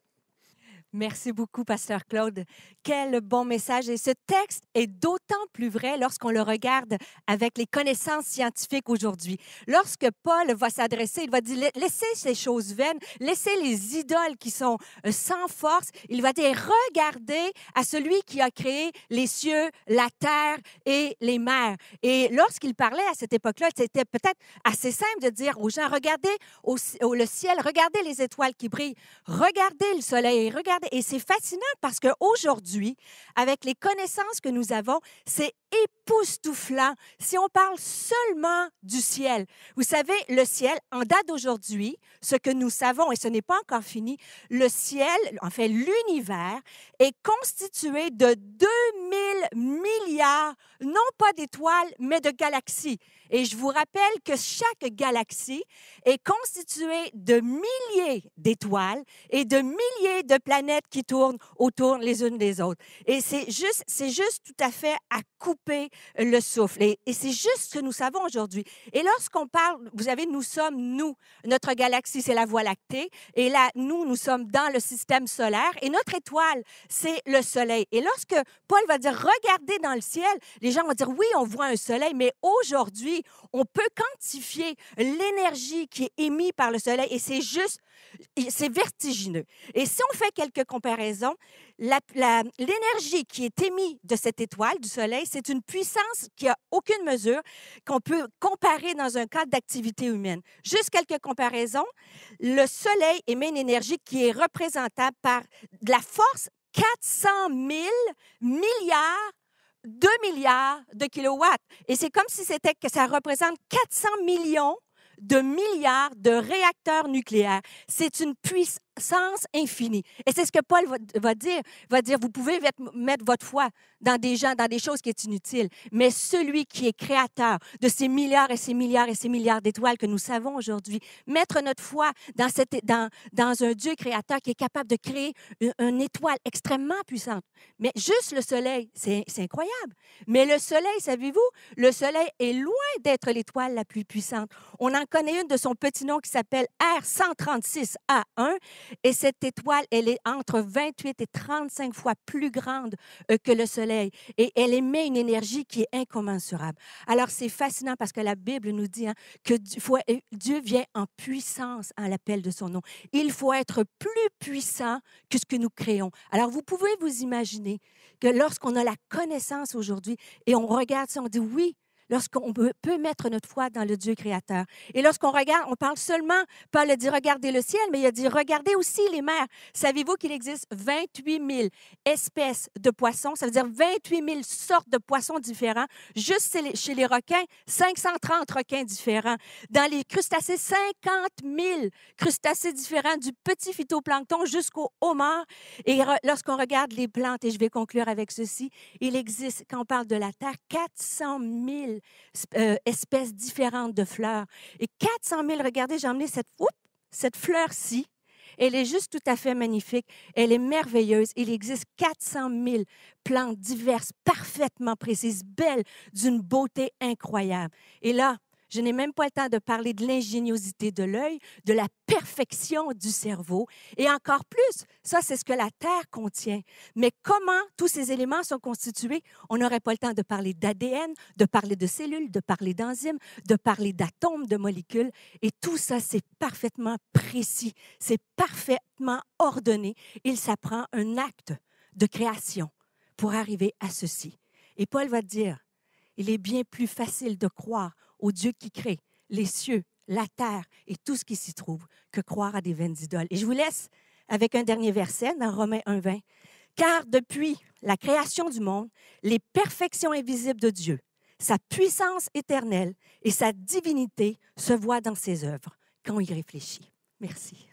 Merci beaucoup, pasteur Claude. Quel bon message. Et ce texte est d'autant plus vrai lorsqu'on le regarde avec les connaissances scientifiques aujourd'hui. Lorsque Paul va s'adresser, il va dire, laissez ces choses vaines, laissez les idoles qui sont sans force. Il va dire, regardez à celui qui a créé les cieux, la terre et les mers. Et lorsqu'il parlait à cette époque-là, c'était peut-être assez simple de dire aux gens, regardez au, au, le ciel, regardez les étoiles qui brillent, regardez le soleil, regardez. Et c'est fascinant parce qu'aujourd'hui, avec les connaissances que nous avons, c'est époustouflant si on parle seulement du ciel. Vous savez, le ciel, en date d'aujourd'hui, ce que nous savons, et ce n'est pas encore fini, le ciel, en fait l'univers, est constitué de deux mille milliards, non pas d'étoiles, mais de galaxies. Et je vous rappelle que chaque galaxie est constituée de milliers d'étoiles et de milliers de planètes qui tournent autour les unes des autres. Et c'est juste, c'est juste tout à fait à couper le souffle. Et, et c'est juste ce que nous savons aujourd'hui. Et lorsqu'on parle, vous savez, nous sommes, nous, notre galaxie, c'est la Voie lactée. Et là, nous, nous sommes dans le système solaire. Et notre étoile, c'est le soleil. Et lorsque Paul va dire, regardez dans le ciel, les gens vont dire, oui, on voit un soleil, mais aujourd'hui, on peut quantifier l'énergie qui est émise par le soleil. Et c'est juste, c'est vertigineux. Et si on fait quelques comparaisons, la, la, l'énergie qui est émise de cette étoile, du soleil, c'est une puissance qui n'a aucune mesure qu'on peut comparer dans un cadre d'activité humaine. Juste quelques comparaisons. Le soleil émet une énergie qui est représentable par de la force quatre cent mille milliards deux milliards de kilowatts. Et c'est comme si c'était que ça représente quatre cents millions de milliards de réacteurs nucléaires. C'est une puissance infinie. Et c'est ce que Paul va, va dire. Il va dire, vous pouvez mettre votre foi dans des gens, dans des choses qui sont inutiles, mais celui qui est créateur de ces milliards et ces milliards et ces milliards d'étoiles que nous savons aujourd'hui, mettre notre foi dans, cette, dans, dans un Dieu créateur qui est capable de créer une, une étoile extrêmement puissante. Mais juste le soleil, c'est, c'est incroyable. Mais le soleil, savez-vous, le soleil est loin d'être l'étoile la plus puissante. On en connaît une de son petit nom qui s'appelle R cent trente-six A un. Et cette étoile, elle est entre vingt-huit et trente-cinq fois plus grande que le Soleil. Et elle émet une énergie qui est incommensurable. Alors, c'est fascinant parce que la Bible nous dit hein, que Dieu vient en puissance à l'appel de son nom. Il faut être plus puissant que ce que nous créons. Alors, vous pouvez vous imaginer que lorsqu'on a la connaissance aujourd'hui et on regarde ça, on dit oui, lorsqu'on peut mettre notre foi dans le Dieu créateur. Et lorsqu'on regarde, on parle seulement, Paul a dit regardez le ciel, mais il a dit regardez aussi les mers. Savez-vous qu'il existe vingt-huit mille espèces de poissons? Ça veut dire vingt-huit mille sortes de poissons différents. Juste chez les requins, cinq cent trente requins différents. Dans les crustacés, cinquante mille crustacés différents, du petit phytoplancton jusqu'au homard. Et lorsqu'on regarde les plantes, et je vais conclure avec ceci, il existe, quand on parle de la terre, quatre cent mille Euh, espèces différentes de fleurs. Et quatre cent mille, regardez, j'ai emmené cette, oups, cette fleur-ci. Elle est juste tout à fait magnifique. Elle est merveilleuse. Il existe quatre cent mille plantes diverses, parfaitement précises, belles, d'une beauté incroyable. Et là, je n'ai même pas le temps de parler de l'ingéniosité de l'œil, de la perfection du cerveau. Et encore plus, ça, c'est ce que la Terre contient. Mais comment tous ces éléments sont constitués? On n'aurait pas le temps de parler d'A D N, de parler de cellules, de parler d'enzymes, de parler d'atomes, de molécules. Et tout ça, c'est parfaitement précis. C'est parfaitement ordonné. Il s'apprend un acte de création pour arriver à ceci. Et Paul va dire, il est bien plus facile de croire au Dieu qui crée les cieux, la terre et tout ce qui s'y trouve que croire à des vaines idoles. Et je vous laisse avec un dernier verset dans Romains un vingt. Car depuis la création du monde, les perfections invisibles de Dieu, sa puissance éternelle et sa divinité se voient dans ses œuvres quand il réfléchit. Merci.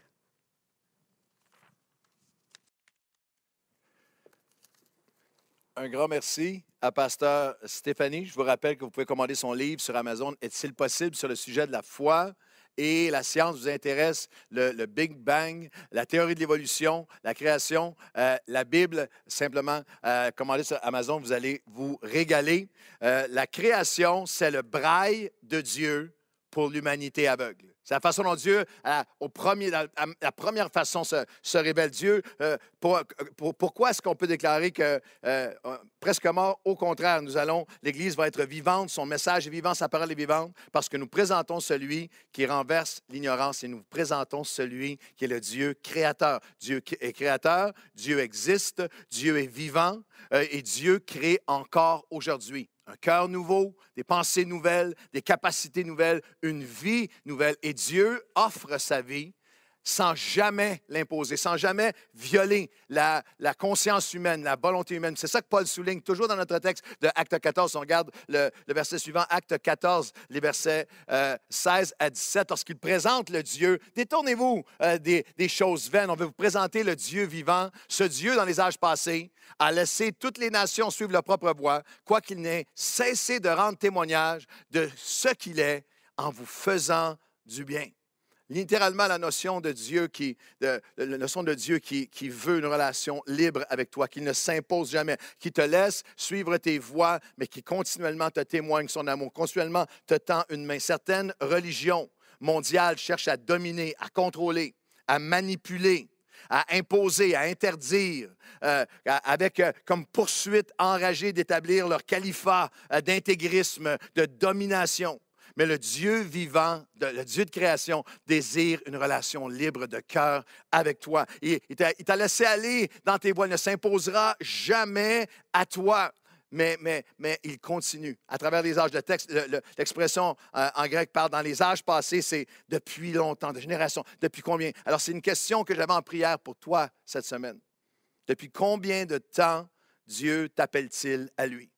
un grand merci à Pasteur Stéphanie. Je vous rappelle que vous pouvez commander son livre sur Amazon, Est-il possible, sur le sujet de la foi et la science vous intéresse, le, le Big Bang, la théorie de l'évolution, la création, euh, la Bible, simplement euh, commandez sur Amazon, vous allez vous régaler. Euh, la création, c'est le braille de Dieu pour l'humanité aveugle. C'est la façon dont Dieu, à, au premier, à, à, la première façon, se, se révèle Dieu. Euh, pour, pour, pourquoi est-ce qu'on peut déclarer que euh, presque mort? Au contraire, nous allons, l'Église va être vivante, son message est vivant, sa parole est vivante, parce que nous présentons celui qui renverse l'ignorance et nous présentons celui qui est le Dieu créateur. Dieu est créateur, Dieu existe, Dieu est vivant euh, et Dieu crée encore aujourd'hui. Un cœur nouveau, des pensées nouvelles, des capacités nouvelles, une vie nouvelle. Et Dieu offre sa vie sans jamais l'imposer, sans jamais violer la, la conscience humaine, la volonté humaine. C'est ça que Paul souligne toujours dans notre texte de Acte quatorze. On regarde le, le verset suivant, Acte quatorze, les versets euh, seize à dix-sept, lorsqu'il présente le Dieu. Détournez-vous euh, des, des choses vaines. On veut vous présenter le Dieu vivant. Ce Dieu, dans les âges passés, a laissé toutes les nations suivre leur propre voie, quoiqu'il n'ait cessé de rendre témoignage de ce qu'il est en vous faisant du bien. Littéralement, la notion de Dieu qui, de, la notion de Dieu qui, qui veut une relation libre avec toi, qui ne s'impose jamais, qui te laisse suivre tes voies, mais qui continuellement te témoigne son amour, continuellement te tend une main. Certaines religions mondiales cherchent à dominer, à contrôler, à manipuler, à imposer, à interdire, euh, avec euh, comme poursuite enragée d'établir leur califat euh, d'intégrisme, de domination. Mais le Dieu vivant, le Dieu de création, désire une relation libre de cœur avec toi. Il, il t'a laissé aller dans tes voies, il ne s'imposera jamais à toi. Mais, mais, mais il continue. À travers les âges de texte, l'expression euh, en grec parle dans les âges passés, c'est depuis longtemps, de génération. Depuis combien? Alors, c'est une question que j'avais en prière pour toi cette semaine. Depuis combien de temps Dieu t'appelle-t-il à lui?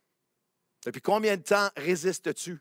Depuis combien de temps résistes-tu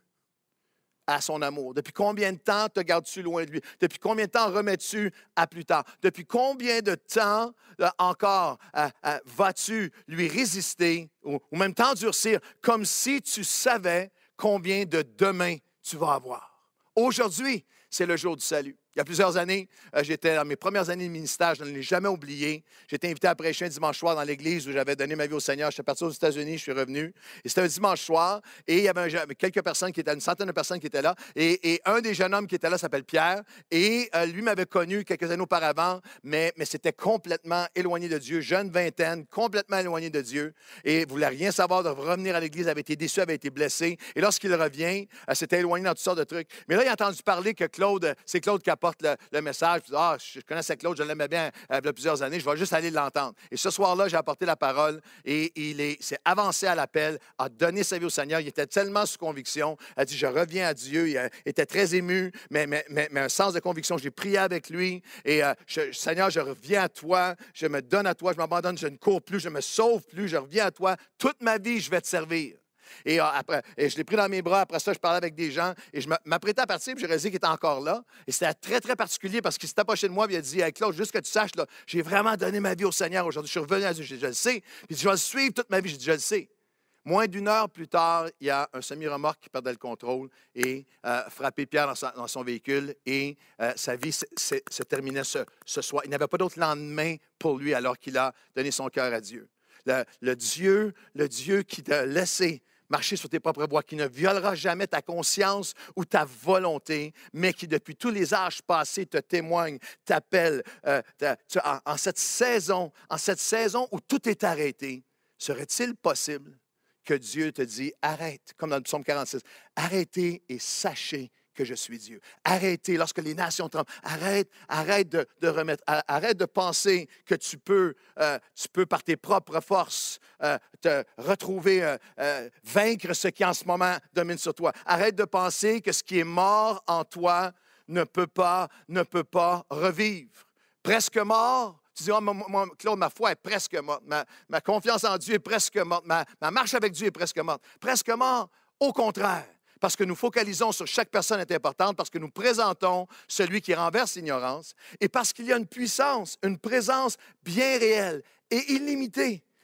à son amour? Depuis combien de temps te gardes-tu loin de lui? Depuis combien de temps remets-tu à plus tard? Depuis combien de temps euh, encore euh, euh, vas-tu lui résister ou, ou même t'endurcir comme si tu savais combien de demain tu vas avoir? Aujourd'hui, c'est le jour du salut. Il y a plusieurs années, euh, j'étais dans mes premières années de ministère, je ne l'ai jamais oublié. J'étais invité à prêcher un dimanche soir dans l'église où j'avais donné ma vie au Seigneur. J'étais parti aux États-Unis, je suis revenu. Et c'était un dimanche soir et il y avait un, quelques personnes qui étaient, une centaine de personnes qui étaient là. Et, et un des jeunes hommes qui était là s'appelle Pierre. Et euh, lui m'avait connu quelques années auparavant, mais, mais c'était complètement éloigné de Dieu. Jeune vingtaine, complètement éloigné de Dieu. Et ne voulait rien savoir de revenir à l'église, avait été déçu, avait été blessé. Et lorsqu'il revient, euh, s'était éloigné dans toutes sortes de trucs. Mais là, il a entendu parler que Claude, c'est Claude qui apporte le, le message. Puis, ah, je connaissais Claude, je l'aimais bien euh, il y a plusieurs années, je vais juste aller l'entendre. Et ce soir-là, j'ai apporté la parole et il s'est avancé à l'appel, a donné sa vie au Seigneur. Il était tellement sous conviction. Il a dit, je reviens à Dieu. Il a, était très ému, mais, mais, mais, mais un sens de conviction. J'ai prié avec lui et euh, je, Seigneur, je reviens à toi. Je me donne à toi. Je m'abandonne. Je ne cours plus. Je ne me sauve plus. Je reviens à toi. Toute ma vie, je vais te servir. Et, euh, après, et je l'ai pris dans mes bras. Après ça, je parlais avec des gens et je m'apprêtais à partir. Puis j'ai réalisé qu'il était encore là. Et c'était très, très particulier parce qu'il s'est approché de moi et il a dit, hey, Claude, juste que tu saches, j'ai vraiment donné ma vie au Seigneur aujourd'hui. Je suis revenu à Dieu. J'ai dit, je le sais. Puis je vais le suivre toute ma vie. J'ai dit, je le sais. Moins d'une heure plus tard, il y a un semi-remorque qui perdait le contrôle et euh, frappait Pierre dans, sa, dans son véhicule et euh, sa vie se, se, se terminait ce, ce soir. Il n'avait pas d'autre lendemain pour lui alors qu'il a donné son cœur à Dieu. Le, le Dieu, le Dieu qui t'a laissé marcher sur tes propres voies, qui ne violera jamais ta conscience ou ta volonté, mais qui, depuis tous les âges passés, te témoigne, t'appelle. Euh, en, en cette saison, en cette saison où tout est arrêté, serait-il possible que Dieu te dise, arrête, comme dans le psaume quarante-six, arrêtez et sachez que je suis Dieu. Arrêtez, lorsque les nations tremblent, arrête, arrête de, de remettre, arrête de penser que tu peux, euh, tu peux par tes propres forces euh, te retrouver, euh, euh, vaincre ce qui en ce moment domine sur toi. Arrête de penser que ce qui est mort en toi ne peut pas, ne peut pas revivre. Presque mort. Tu dis, oh, moi, Claude, ma foi est presque morte. Ma, ma confiance en Dieu est presque morte. Ma, ma marche avec Dieu est presque morte. Presque mort, au contraire. Parce que nous focalisons sur chaque personne est importante, parce que nous présentons celui qui renverse l'ignorance, et parce qu'il y a une puissance, une présence bien réelle et illimitée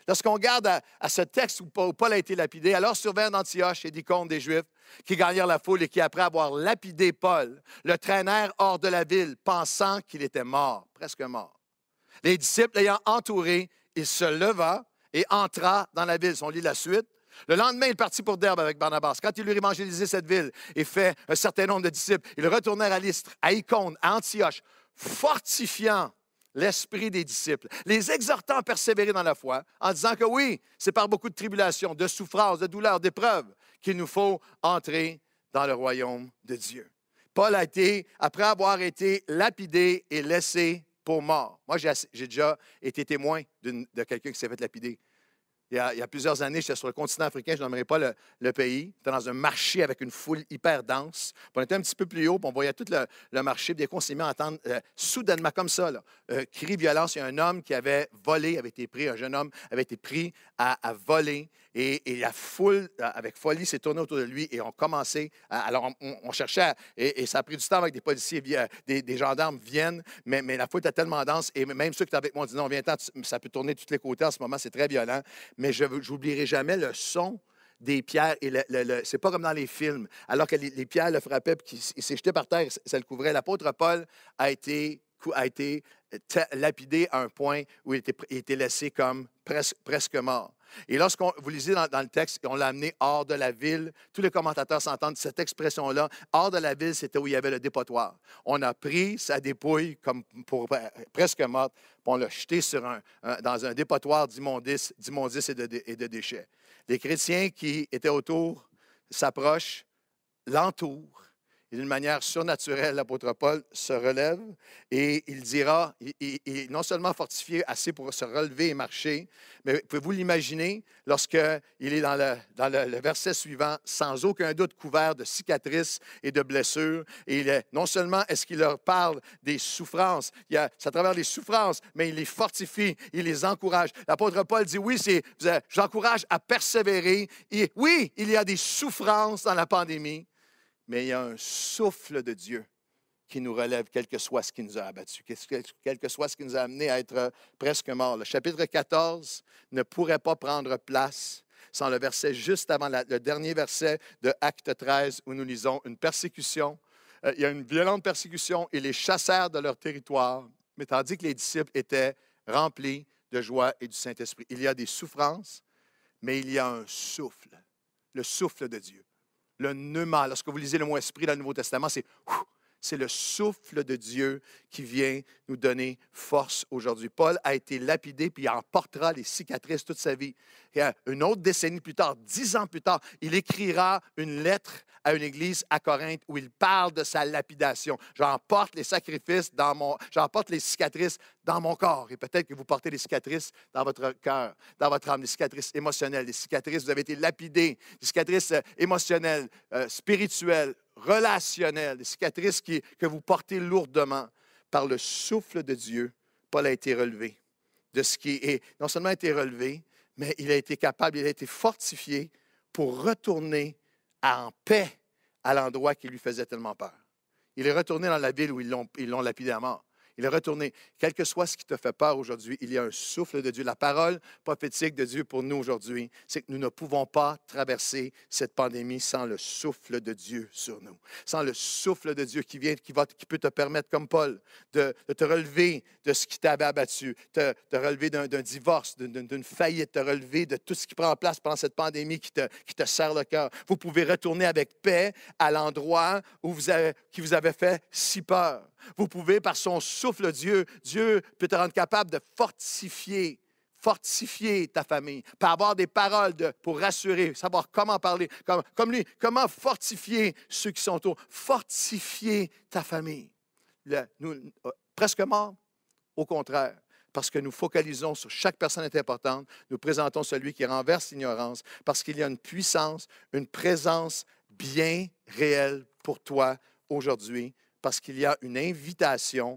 Lorsqu'on regarde à, à ce texte où Paul a été lapidé, alors survinrent d'Antioche et d'Icône des Juifs qui gagnèrent la foule et qui, après avoir lapidé Paul, le traînèrent hors de la ville, pensant qu'il était mort, presque mort. Les disciples l'ayant entouré, il se leva et entra dans la ville. Si on lit la suite, le lendemain, il partit pour Derbe avec Barnabas. Quand il eut évangélisé cette ville et fait un certain nombre de disciples, ils retournèrent à Lystre, à Icône, à Antioche, fortifiant l'esprit des disciples, les exhortant à persévérer dans la foi, en disant que oui, c'est par beaucoup de tribulations, de souffrances, de douleurs, d'épreuves qu'il nous faut entrer dans le royaume de Dieu. Paul a été, après avoir été lapidé et laissé pour mort. Moi, j'ai, j'ai déjà été témoin de quelqu'un qui s'est fait lapider. Il y, a, il y a plusieurs années, j'étais sur le continent africain, je n'aimerais pas le, le pays. J'étais dans un marché avec une foule hyper dense. Puis on était un petit peu plus haut, puis on voyait tout le, le marché. Puis on s'est mis à entendre euh, soudainement, comme ça, là, euh, cri violence. Il y a un homme qui avait volé, avait été pris, un jeune homme avait été pris à, à voler. Et, et la foule, avec folie, s'est tournée autour de lui et ont commencé. À, alors, on, on cherchait, à, et, et ça a pris du temps avec des policiers, des, des gendarmes viennent, mais, mais la foule était tellement dense. Et même ceux qui étaient avec moi ont dit non, viens-t'en, ça peut tourner de tous les côtés en ce moment, c'est très violent. Mais je n'oublierai jamais le son des pierres. Et le, le, le, c'est pas comme dans les films. Alors que les, les pierres le frappaient et qu'il s'est jeté par terre, ça le couvrait. L'apôtre Paul a été, a été lapidé à un point où il était, il était laissé comme presque, presque mort. Et lorsqu'on, vous lisez dans, dans le texte, on l'a amené hors de la ville, tous les commentateurs s'entendent cette expression-là. Hors de la ville, c'était où il y avait le dépotoir. On a pris sa dépouille comme pour presque morte, puis on l'a jeté sur un, un, dans un dépotoir d'immondices, d'immondices et, de, et de déchets. Les chrétiens qui étaient autour s'approchent, l'entourent. Et d'une manière surnaturelle, l'apôtre Paul se relève et il dira, il, il, il est non seulement fortifié assez pour se relever et marcher, mais pouvez-vous l'imaginer lorsqu'il est dans, le, dans le, le verset suivant, sans aucun doute couvert de cicatrices et de blessures. Et il est, non seulement est-ce qu'il leur parle des souffrances, il y a, c'est à travers les souffrances, mais il les fortifie, il les encourage. L'apôtre Paul dit, oui, c'est, j'encourage à persévérer. Et oui, il y a des souffrances dans la pandémie, mais il y a un souffle de Dieu qui nous relève, quel que soit ce qui nous a abattus, quel que soit ce qui nous a amenés à être presque morts. Le chapitre quatorze ne pourrait pas prendre place sans le verset juste avant la, le dernier verset de Acte treize où nous lisons une persécution. Euh, il y a une violente persécution et les chassèrent de leur territoire, mais tandis que les disciples étaient remplis de joie et du Saint-Esprit. Il y a des souffrances, mais il y a un souffle, le souffle de Dieu. Le pneuma, lorsque vous lisez le mot esprit dans le Nouveau Testament, c'est, c'est le souffle de Dieu qui vient nous donner force aujourd'hui. Paul a été lapidé, puis il en portera les cicatrices toute sa vie. Et une autre décennie plus tard, dix ans plus tard, il écrira une lettre à une église à Corinthe où il parle de sa lapidation. J'en porte les sacrifices dans mon, j'en porte les cicatrices dans mon corps. Et peut-être que vous portez les cicatrices dans votre cœur, dans votre âme, les cicatrices émotionnelles, les cicatrices, vous avez été lapidés, les cicatrices émotionnelles, euh, spirituelles, relationnelles, des cicatrices qui, que vous portez lourdement. Par le souffle de Dieu, Paul a été relevé de ce qui est, non seulement a été relevé, mais il a été capable, il a été fortifié pour retourner en paix à l'endroit qui lui faisait tellement peur. Il est retourné dans la ville où ils l'ont, ils l'ont lapidé à mort. Il est retourné. Quel que soit ce qui te fait peur aujourd'hui, il y a un souffle de Dieu. La parole prophétique de Dieu pour nous aujourd'hui, c'est que nous ne pouvons pas traverser cette pandémie sans le souffle de Dieu sur nous. Sans le souffle de Dieu qui vient, qui, va, qui peut te permettre, comme Paul, de, de te relever de ce qui t'avait abattu, te, te relever d'un, d'un divorce, d'une, d'une faillite, te relever de tout ce qui prend place pendant cette pandémie qui te, qui te serre le cœur. Vous pouvez retourner avec paix à l'endroit où vous avez, qui vous avait fait si peur. Vous pouvez, par son souffle, Dieu, Dieu peut te rendre capable de fortifier, fortifier ta famille, pour avoir des paroles de, pour rassurer, savoir comment parler, comme, comme lui, comment fortifier ceux qui sont autour, fortifier ta famille. Le, nous, presque mort, au contraire, parce que nous focalisons sur chaque personne est importante, nous présentons celui qui renverse l'ignorance, parce qu'il y a une puissance, une présence bien réelle pour toi aujourd'hui, parce qu'il y a une invitation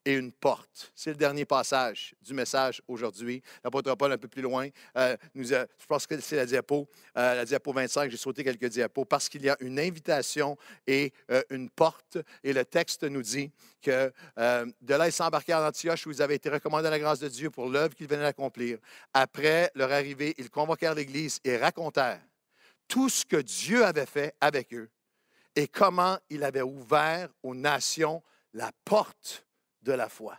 et une porte. C'est le dernier passage du message aujourd'hui. L'apôtre Paul, un peu plus loin, euh, nous a, je pense que c'est la diapo, euh, la diapo vingt-cinq, j'ai sauté quelques diapos, parce qu'il y a une invitation et euh, une porte. Et le texte nous dit que euh, de là, ils s'embarquèrent en Antioche, où ils avaient été recommandés à la grâce de Dieu pour l'œuvre qu'ils venaient d'accomplir. Après leur arrivée, ils convoquèrent l'Église et racontèrent tout ce que Dieu avait fait avec eux et comment il avait ouvert aux nations la porte de la foi.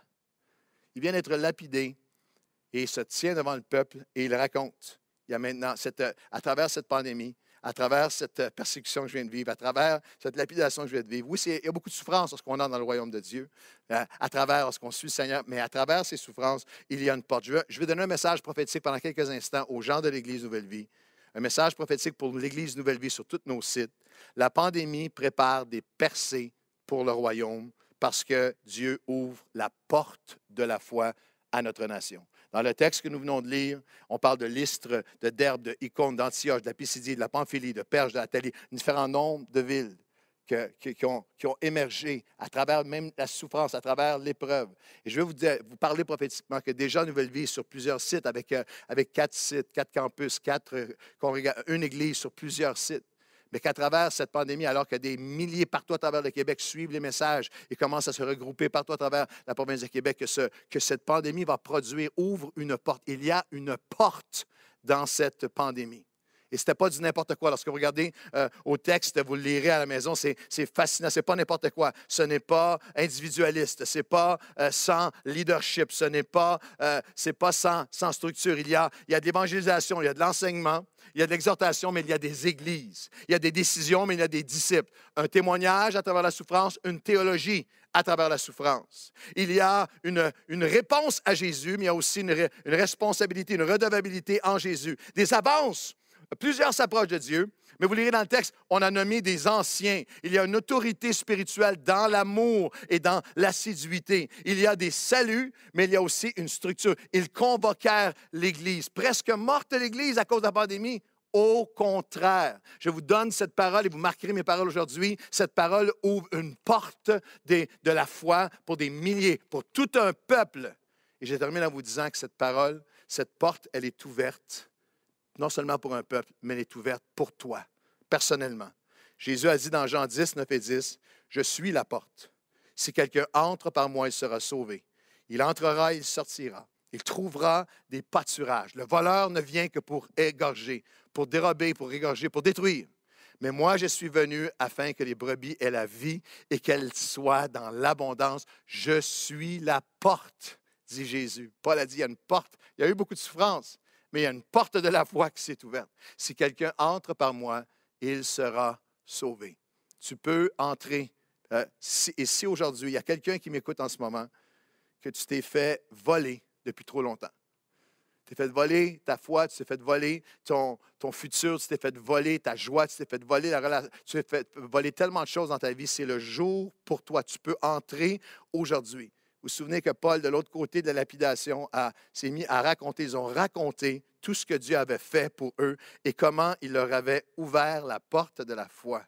Il vient d'être lapidé et il se tient devant le peuple et il raconte. Il y a maintenant, cette, à travers cette pandémie, à travers cette persécution que je viens de vivre, à travers cette lapidation que je viens de vivre. Oui, il y a beaucoup de souffrances lorsqu'on entre dans le royaume de Dieu, à, à travers lorsqu'on suit le Seigneur, mais à travers ces souffrances, il y a une porte. Je vais, je vais donner un message prophétique pendant quelques instants aux gens de l'Église Nouvelle Vie. Un message prophétique pour l'Église Nouvelle Vie sur tous nos sites. La pandémie prépare des percées pour le royaume parce que Dieu ouvre la porte de la foi à notre nation. Dans le texte que nous venons de lire, on parle de Lystre, de Derbe, de Icône, d'Antioche, de la Pisidie, de la Pamphylie, de Perge, d'Atalie, un différent nombre de villes que, que, qui, ont, qui ont émergé à travers même la souffrance, à travers l'épreuve. Et je vais vous, dire, vous parler prophétiquement que déjà Nouvelle Vie sur plusieurs sites, avec, euh, avec quatre sites, quatre campus, quatre, euh, une église sur plusieurs sites. Mais qu'à travers cette pandémie, alors que des milliers partout à travers le Québec suivent les messages et commencent à se regrouper partout à travers la province de Québec, que, ce, que cette pandémie va produire, ouvre une porte. Il y a une porte dans cette pandémie. Et ce n'était pas du n'importe quoi. Lorsque vous regardez euh, au texte, vous le lirez à la maison, c'est, c'est fascinant. Ce n'est pas n'importe quoi. Ce n'est pas individualiste. Ce n'est pas euh, sans leadership. Ce n'est pas, euh, c'est pas sans, sans structure. Il y, a, il y a de l'évangélisation, il y a de l'enseignement, il y a de l'exhortation, mais il y a des églises. Il y a des décisions, mais il y a des disciples. Un témoignage à travers la souffrance, une théologie à travers la souffrance. Il y a une, une réponse à Jésus, mais il y a aussi une, une responsabilité, une redevabilité en Jésus. Des avances. Plusieurs s'approchent de Dieu, mais vous lirez dans le texte, on a nommé des anciens. Il y a une autorité spirituelle dans l'amour et dans l'assiduité. Il y a des saluts, mais il y a aussi une structure. Ils convoquèrent l'Église. Presque morte l'Église à cause de la pandémie. Au contraire, je vous donne cette parole et vous marquerez mes paroles aujourd'hui. Cette parole ouvre une porte des, de la foi pour des milliers, pour tout un peuple. Et je termine en vous disant que cette parole, cette porte, elle est ouverte. Non seulement pour un peuple, mais elle est ouverte pour toi, personnellement. Jésus a dit dans Jean dix, neuf et dix, « Je suis la porte. Si quelqu'un entre par moi, il sera sauvé. Il entrera, il sortira. Il trouvera des pâturages. Le voleur ne vient que pour égorger, pour dérober, pour égorger, pour détruire. Mais moi, je suis venu afin que les brebis aient la vie et qu'elles soient dans l'abondance. Je suis la porte, dit Jésus. » Paul a dit, il y a une porte. Il y a eu beaucoup de souffrance. Mais il y a une porte de la foi qui s'est ouverte. Si quelqu'un entre par moi, il sera sauvé. Tu peux entrer. Euh, si, et si aujourd'hui, il y a quelqu'un qui m'écoute en ce moment, que tu t'es fait voler depuis trop longtemps. Tu t'es fait voler ta foi, tu t'es fait voler ton, ton futur, tu t'es fait voler ta joie, tu t'es fait voler la relation, tu t'es fait voler tellement de choses dans ta vie. C'est le jour pour toi. Tu peux entrer aujourd'hui. Vous vous souvenez que Paul, de l'autre côté de la lapidation, a, s'est mis à raconter. Ils ont raconté tout ce que Dieu avait fait pour eux et comment il leur avait ouvert la porte de la foi.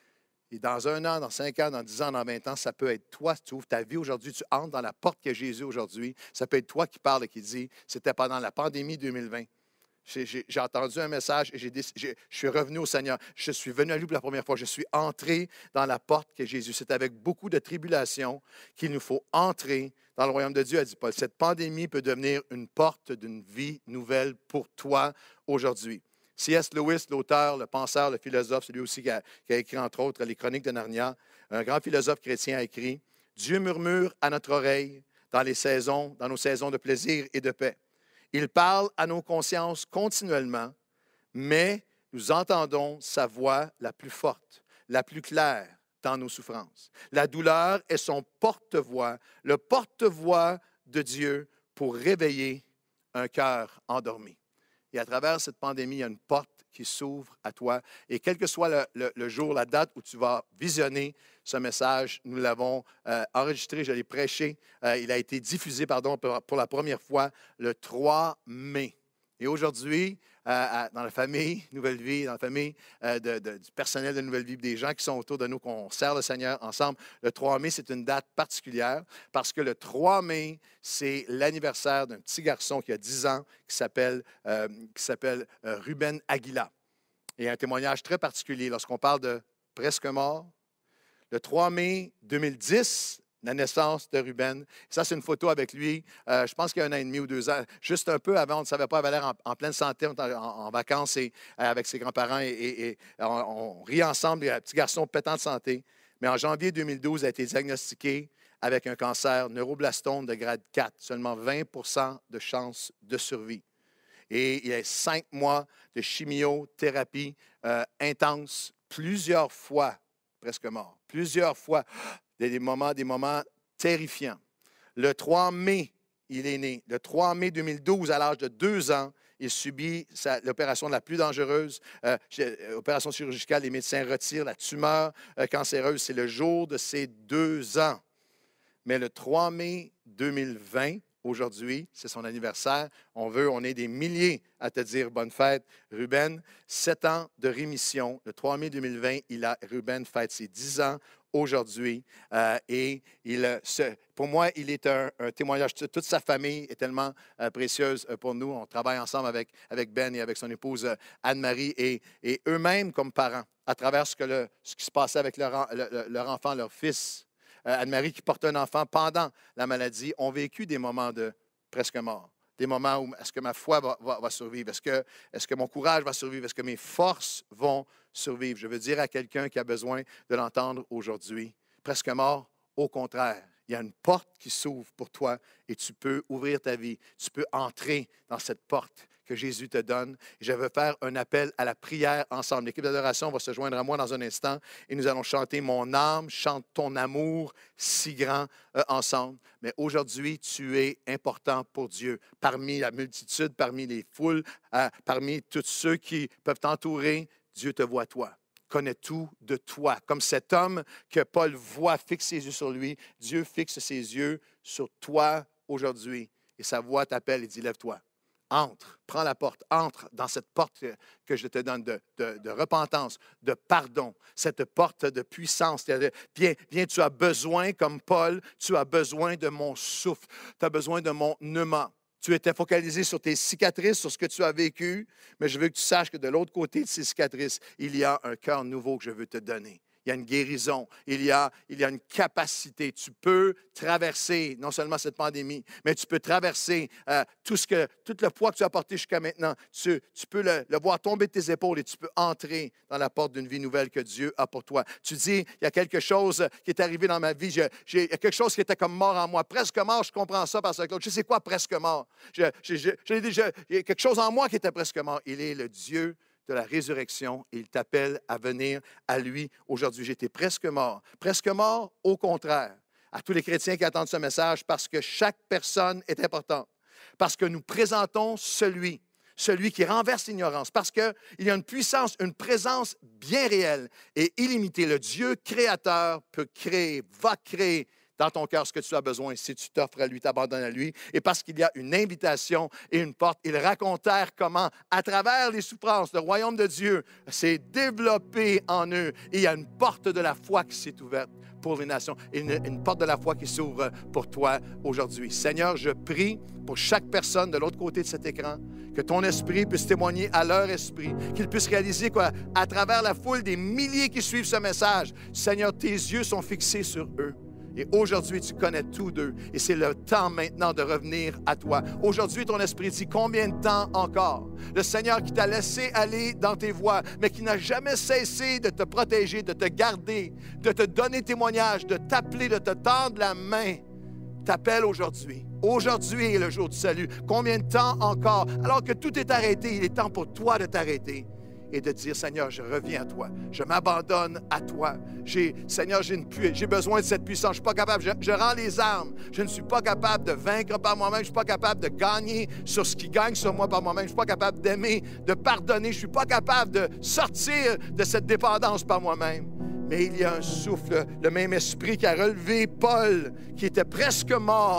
Et dans un an, dans cinq ans, dans dix ans, dans vingt ans, ça peut être toi, tu ouvres ta vie aujourd'hui, tu entres dans la porte que Jésus aujourd'hui. Ça peut être toi qui parle et qui dit, c'était pendant la pandémie deux mille vingt. J'ai, j'ai, j'ai entendu un message et j'ai, j'ai, je suis revenu au Seigneur. Je suis venu à lui pour la première fois. Je suis entré dans la porte que Jésus. C'est avec beaucoup de tribulation qu'il nous faut entrer dans le royaume de Dieu, a dit Paul. Cette pandémie peut devenir une porte d'une vie nouvelle pour toi aujourd'hui. C S Lewis, l'auteur, le penseur, le philosophe, c'est lui aussi qui a, qui a écrit, entre autres, les Chroniques de Narnia, un grand philosophe chrétien a écrit « Dieu murmure à notre oreille dans les saisons, dans nos saisons de plaisir et de paix. Il parle à nos consciences continuellement, mais nous entendons sa voix la plus forte, la plus claire dans nos souffrances. La douleur est son porte-voix, le porte-voix de Dieu pour réveiller un cœur endormi. » Et à travers cette pandémie, il y a une porte qui s'ouvre à toi. Et quel que soit le, le, le jour, la date où tu vas visionner ce message, nous l'avons euh, enregistré, je l'ai prêché. Euh, il a été diffusé, pardon, pour, pour la première fois le trois mai. Et aujourd'hui, à, dans la famille Nouvelle Vie, dans la famille euh, de, de, du personnel de Nouvelle Vie, des gens qui sont autour de nous, qu'on sert le Seigneur ensemble. Le trois mai, c'est une date particulière parce que le trois mai, c'est l'anniversaire d'un petit garçon qui a dix ans qui s'appelle euh, qui s'appelle euh, Ruben Aguila. Et un témoignage très particulier lorsqu'on parle de presque mort. Le trois mai deux mille dix, la naissance de Ruben. Ça, c'est une photo avec lui, euh, je pense qu'il y a un an et demi ou deux ans. Juste un peu avant, on ne savait pas, il avait l'air en, en pleine santé, en, en vacances et, euh, avec ses grands-parents et, et, et on, on rit ensemble, un petit garçon pétant de santé. Mais en janvier deux mille douze, il a été diagnostiqué avec un cancer neuroblastome de grade quatre, seulement vingt pour cent de chances de survie. Et il y a cinq mois de chimiothérapie euh, intense, plusieurs fois, presque mort, plusieurs fois. Des moments, des moments terrifiants. Le trois mai, il est né. Le trois mai deux mille douze, à l'âge de deux ans, il subit sa, l'opération la plus dangereuse, euh, opération chirurgicale. Les médecins retirent la tumeur euh, cancéreuse. C'est le jour de ses deux ans. Mais le trois mai deux mille vingt, aujourd'hui, c'est son anniversaire. On veut, on est des milliers à te dire bonne fête, Ruben. Sept ans de rémission. Le trois mai deux mille vingt, il a, Ruben fête ses dix ans aujourd'hui. Euh, et il, ce, pour moi, il est un, un témoignage. Toute sa famille est tellement euh, précieuse pour nous. On travaille ensemble avec, avec Ben et avec son épouse euh, Anne-Marie et, et eux-mêmes comme parents, à travers ce, que le, ce qui se passait avec leur, leur, leur enfant, leur fils. Euh, Anne-Marie, qui porte un enfant pendant la maladie, ont vécu des moments de presque mort. Des moments où est-ce que ma foi va, va, va survivre? Est-ce que, est-ce que mon courage va survivre? Est-ce que mes forces vont survivre? Je veux dire à quelqu'un qui a besoin de l'entendre aujourd'hui, presque mort, au contraire. Il y a une porte qui s'ouvre pour toi et tu peux ouvrir ta vie. Tu peux entrer dans cette porte que Jésus te donne. Et je veux faire un appel à la prière ensemble. L'équipe d'adoration va se joindre à moi dans un instant et nous allons chanter « Mon âme chante ton amour si grand euh, » ensemble. Mais aujourd'hui, tu es important pour Dieu. Parmi la multitude, parmi les foules, euh, parmi tous ceux qui peuvent t'entourer, Dieu te voit toi. Connaît tout de toi. Comme cet homme que Paul voit, fixe ses yeux sur lui, Dieu fixe ses yeux sur toi aujourd'hui. Et sa voix t'appelle et dit « Lève-toi. » Entre, prends la porte, entre dans cette porte que je te donne de, de, de repentance, de pardon, cette porte de puissance. Bien, bien, tu as besoin, comme Paul, tu as besoin de mon souffle, tu as besoin de mon pneuma. Tu étais focalisé sur tes cicatrices, sur ce que tu as vécu, mais je veux que tu saches que de l'autre côté de ces cicatrices, il y a un cœur nouveau que je veux te donner. Il y a une guérison, il y a, il y a une capacité. Tu peux traverser non seulement cette pandémie, mais tu peux traverser euh, tout, ce que, tout le poids que tu as porté jusqu'à maintenant. Tu, tu peux le, le voir tomber de tes épaules et tu peux entrer dans la porte d'une vie nouvelle que Dieu a pour toi. Tu dis, il y a quelque chose qui est arrivé dans ma vie. Je, j'ai, il y a quelque chose qui était comme mort en moi. Presque mort, je comprends ça parce que Claude. Je sais quoi, presque mort. Je, je, je, je, je, il y a quelque chose en moi qui était presque mort. Il est le Dieu de la résurrection et il t'appelle à venir à lui aujourd'hui. J'étais presque mort. Presque mort, au contraire. À tous les chrétiens qui attendent ce message, parce que chaque personne est importante. Parce que nous présentons celui, celui qui renverse l'ignorance. Parce qu'il y a une puissance, une présence bien réelle et illimitée. Le Dieu créateur peut créer, va créer dans ton cœur ce que tu as besoin si tu t'offres à lui, t'abandonnes à lui. Et parce qu'il y a une invitation et une porte, ils racontèrent comment, à travers les souffrances, le royaume de Dieu s'est développé en eux. Et il y a une porte de la foi qui s'est ouverte pour les nations et une, une porte de la foi qui s'ouvre pour toi aujourd'hui. Seigneur, je prie pour chaque personne de l'autre côté de cet écran, que ton esprit puisse témoigner à leur esprit, qu'ils puissent réaliser quoi, à travers la foule des milliers qui suivent ce message, Seigneur, tes yeux sont fixés sur eux. Et aujourd'hui, tu connais tous d'eux. Et c'est le temps maintenant de revenir à toi. Aujourd'hui, ton esprit dit combien de temps encore? Le Seigneur qui t'a laissé aller dans tes voies, mais qui n'a jamais cessé de te protéger, de te garder, de te donner témoignage, de t'appeler, de te tendre la main, t'appelle aujourd'hui. Aujourd'hui est le jour du salut. Combien de temps encore? Alors que tout est arrêté, il est temps pour toi de t'arrêter et de dire, Seigneur, je reviens à toi. Je m'abandonne à toi. J'ai, Seigneur, j'ai, une pu- j'ai besoin de cette puissance. Je ne suis pas capable. Je, je rends les armes. Je ne suis pas capable de vaincre par moi-même. Je ne suis pas capable de gagner sur ce qui gagne sur moi par moi-même. Je ne suis pas capable d'aimer, de pardonner. Je ne suis pas capable de sortir de cette dépendance par moi-même. Mais il y a un souffle, le même esprit qui a relevé Paul, qui était presque mort.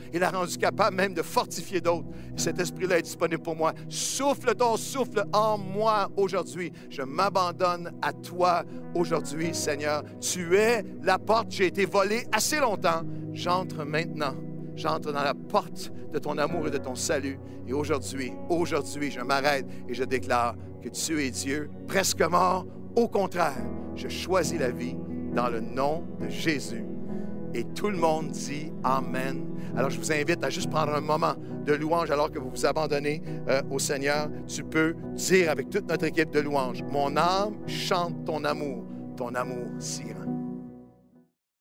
Il a rendu capable même de fortifier d'autres. Et cet esprit-là est disponible pour moi. Souffle ton souffle en moi aujourd'hui. Je m'abandonne à toi aujourd'hui, Seigneur. Tu es la porte. J'ai été volé assez longtemps. J'entre maintenant. J'entre dans la porte de ton amour et de ton salut. Et aujourd'hui, aujourd'hui, je m'arrête et je déclare que tu es Dieu, presque mort. Au contraire, je choisis la vie dans le nom de Jésus. Et tout le monde dit Amen. Alors, je vous invite à juste prendre un moment de louange alors que vous vous abandonnez euh, au Seigneur. Tu peux dire avec toute notre équipe de louange, mon âme chante ton amour, ton amour si grand.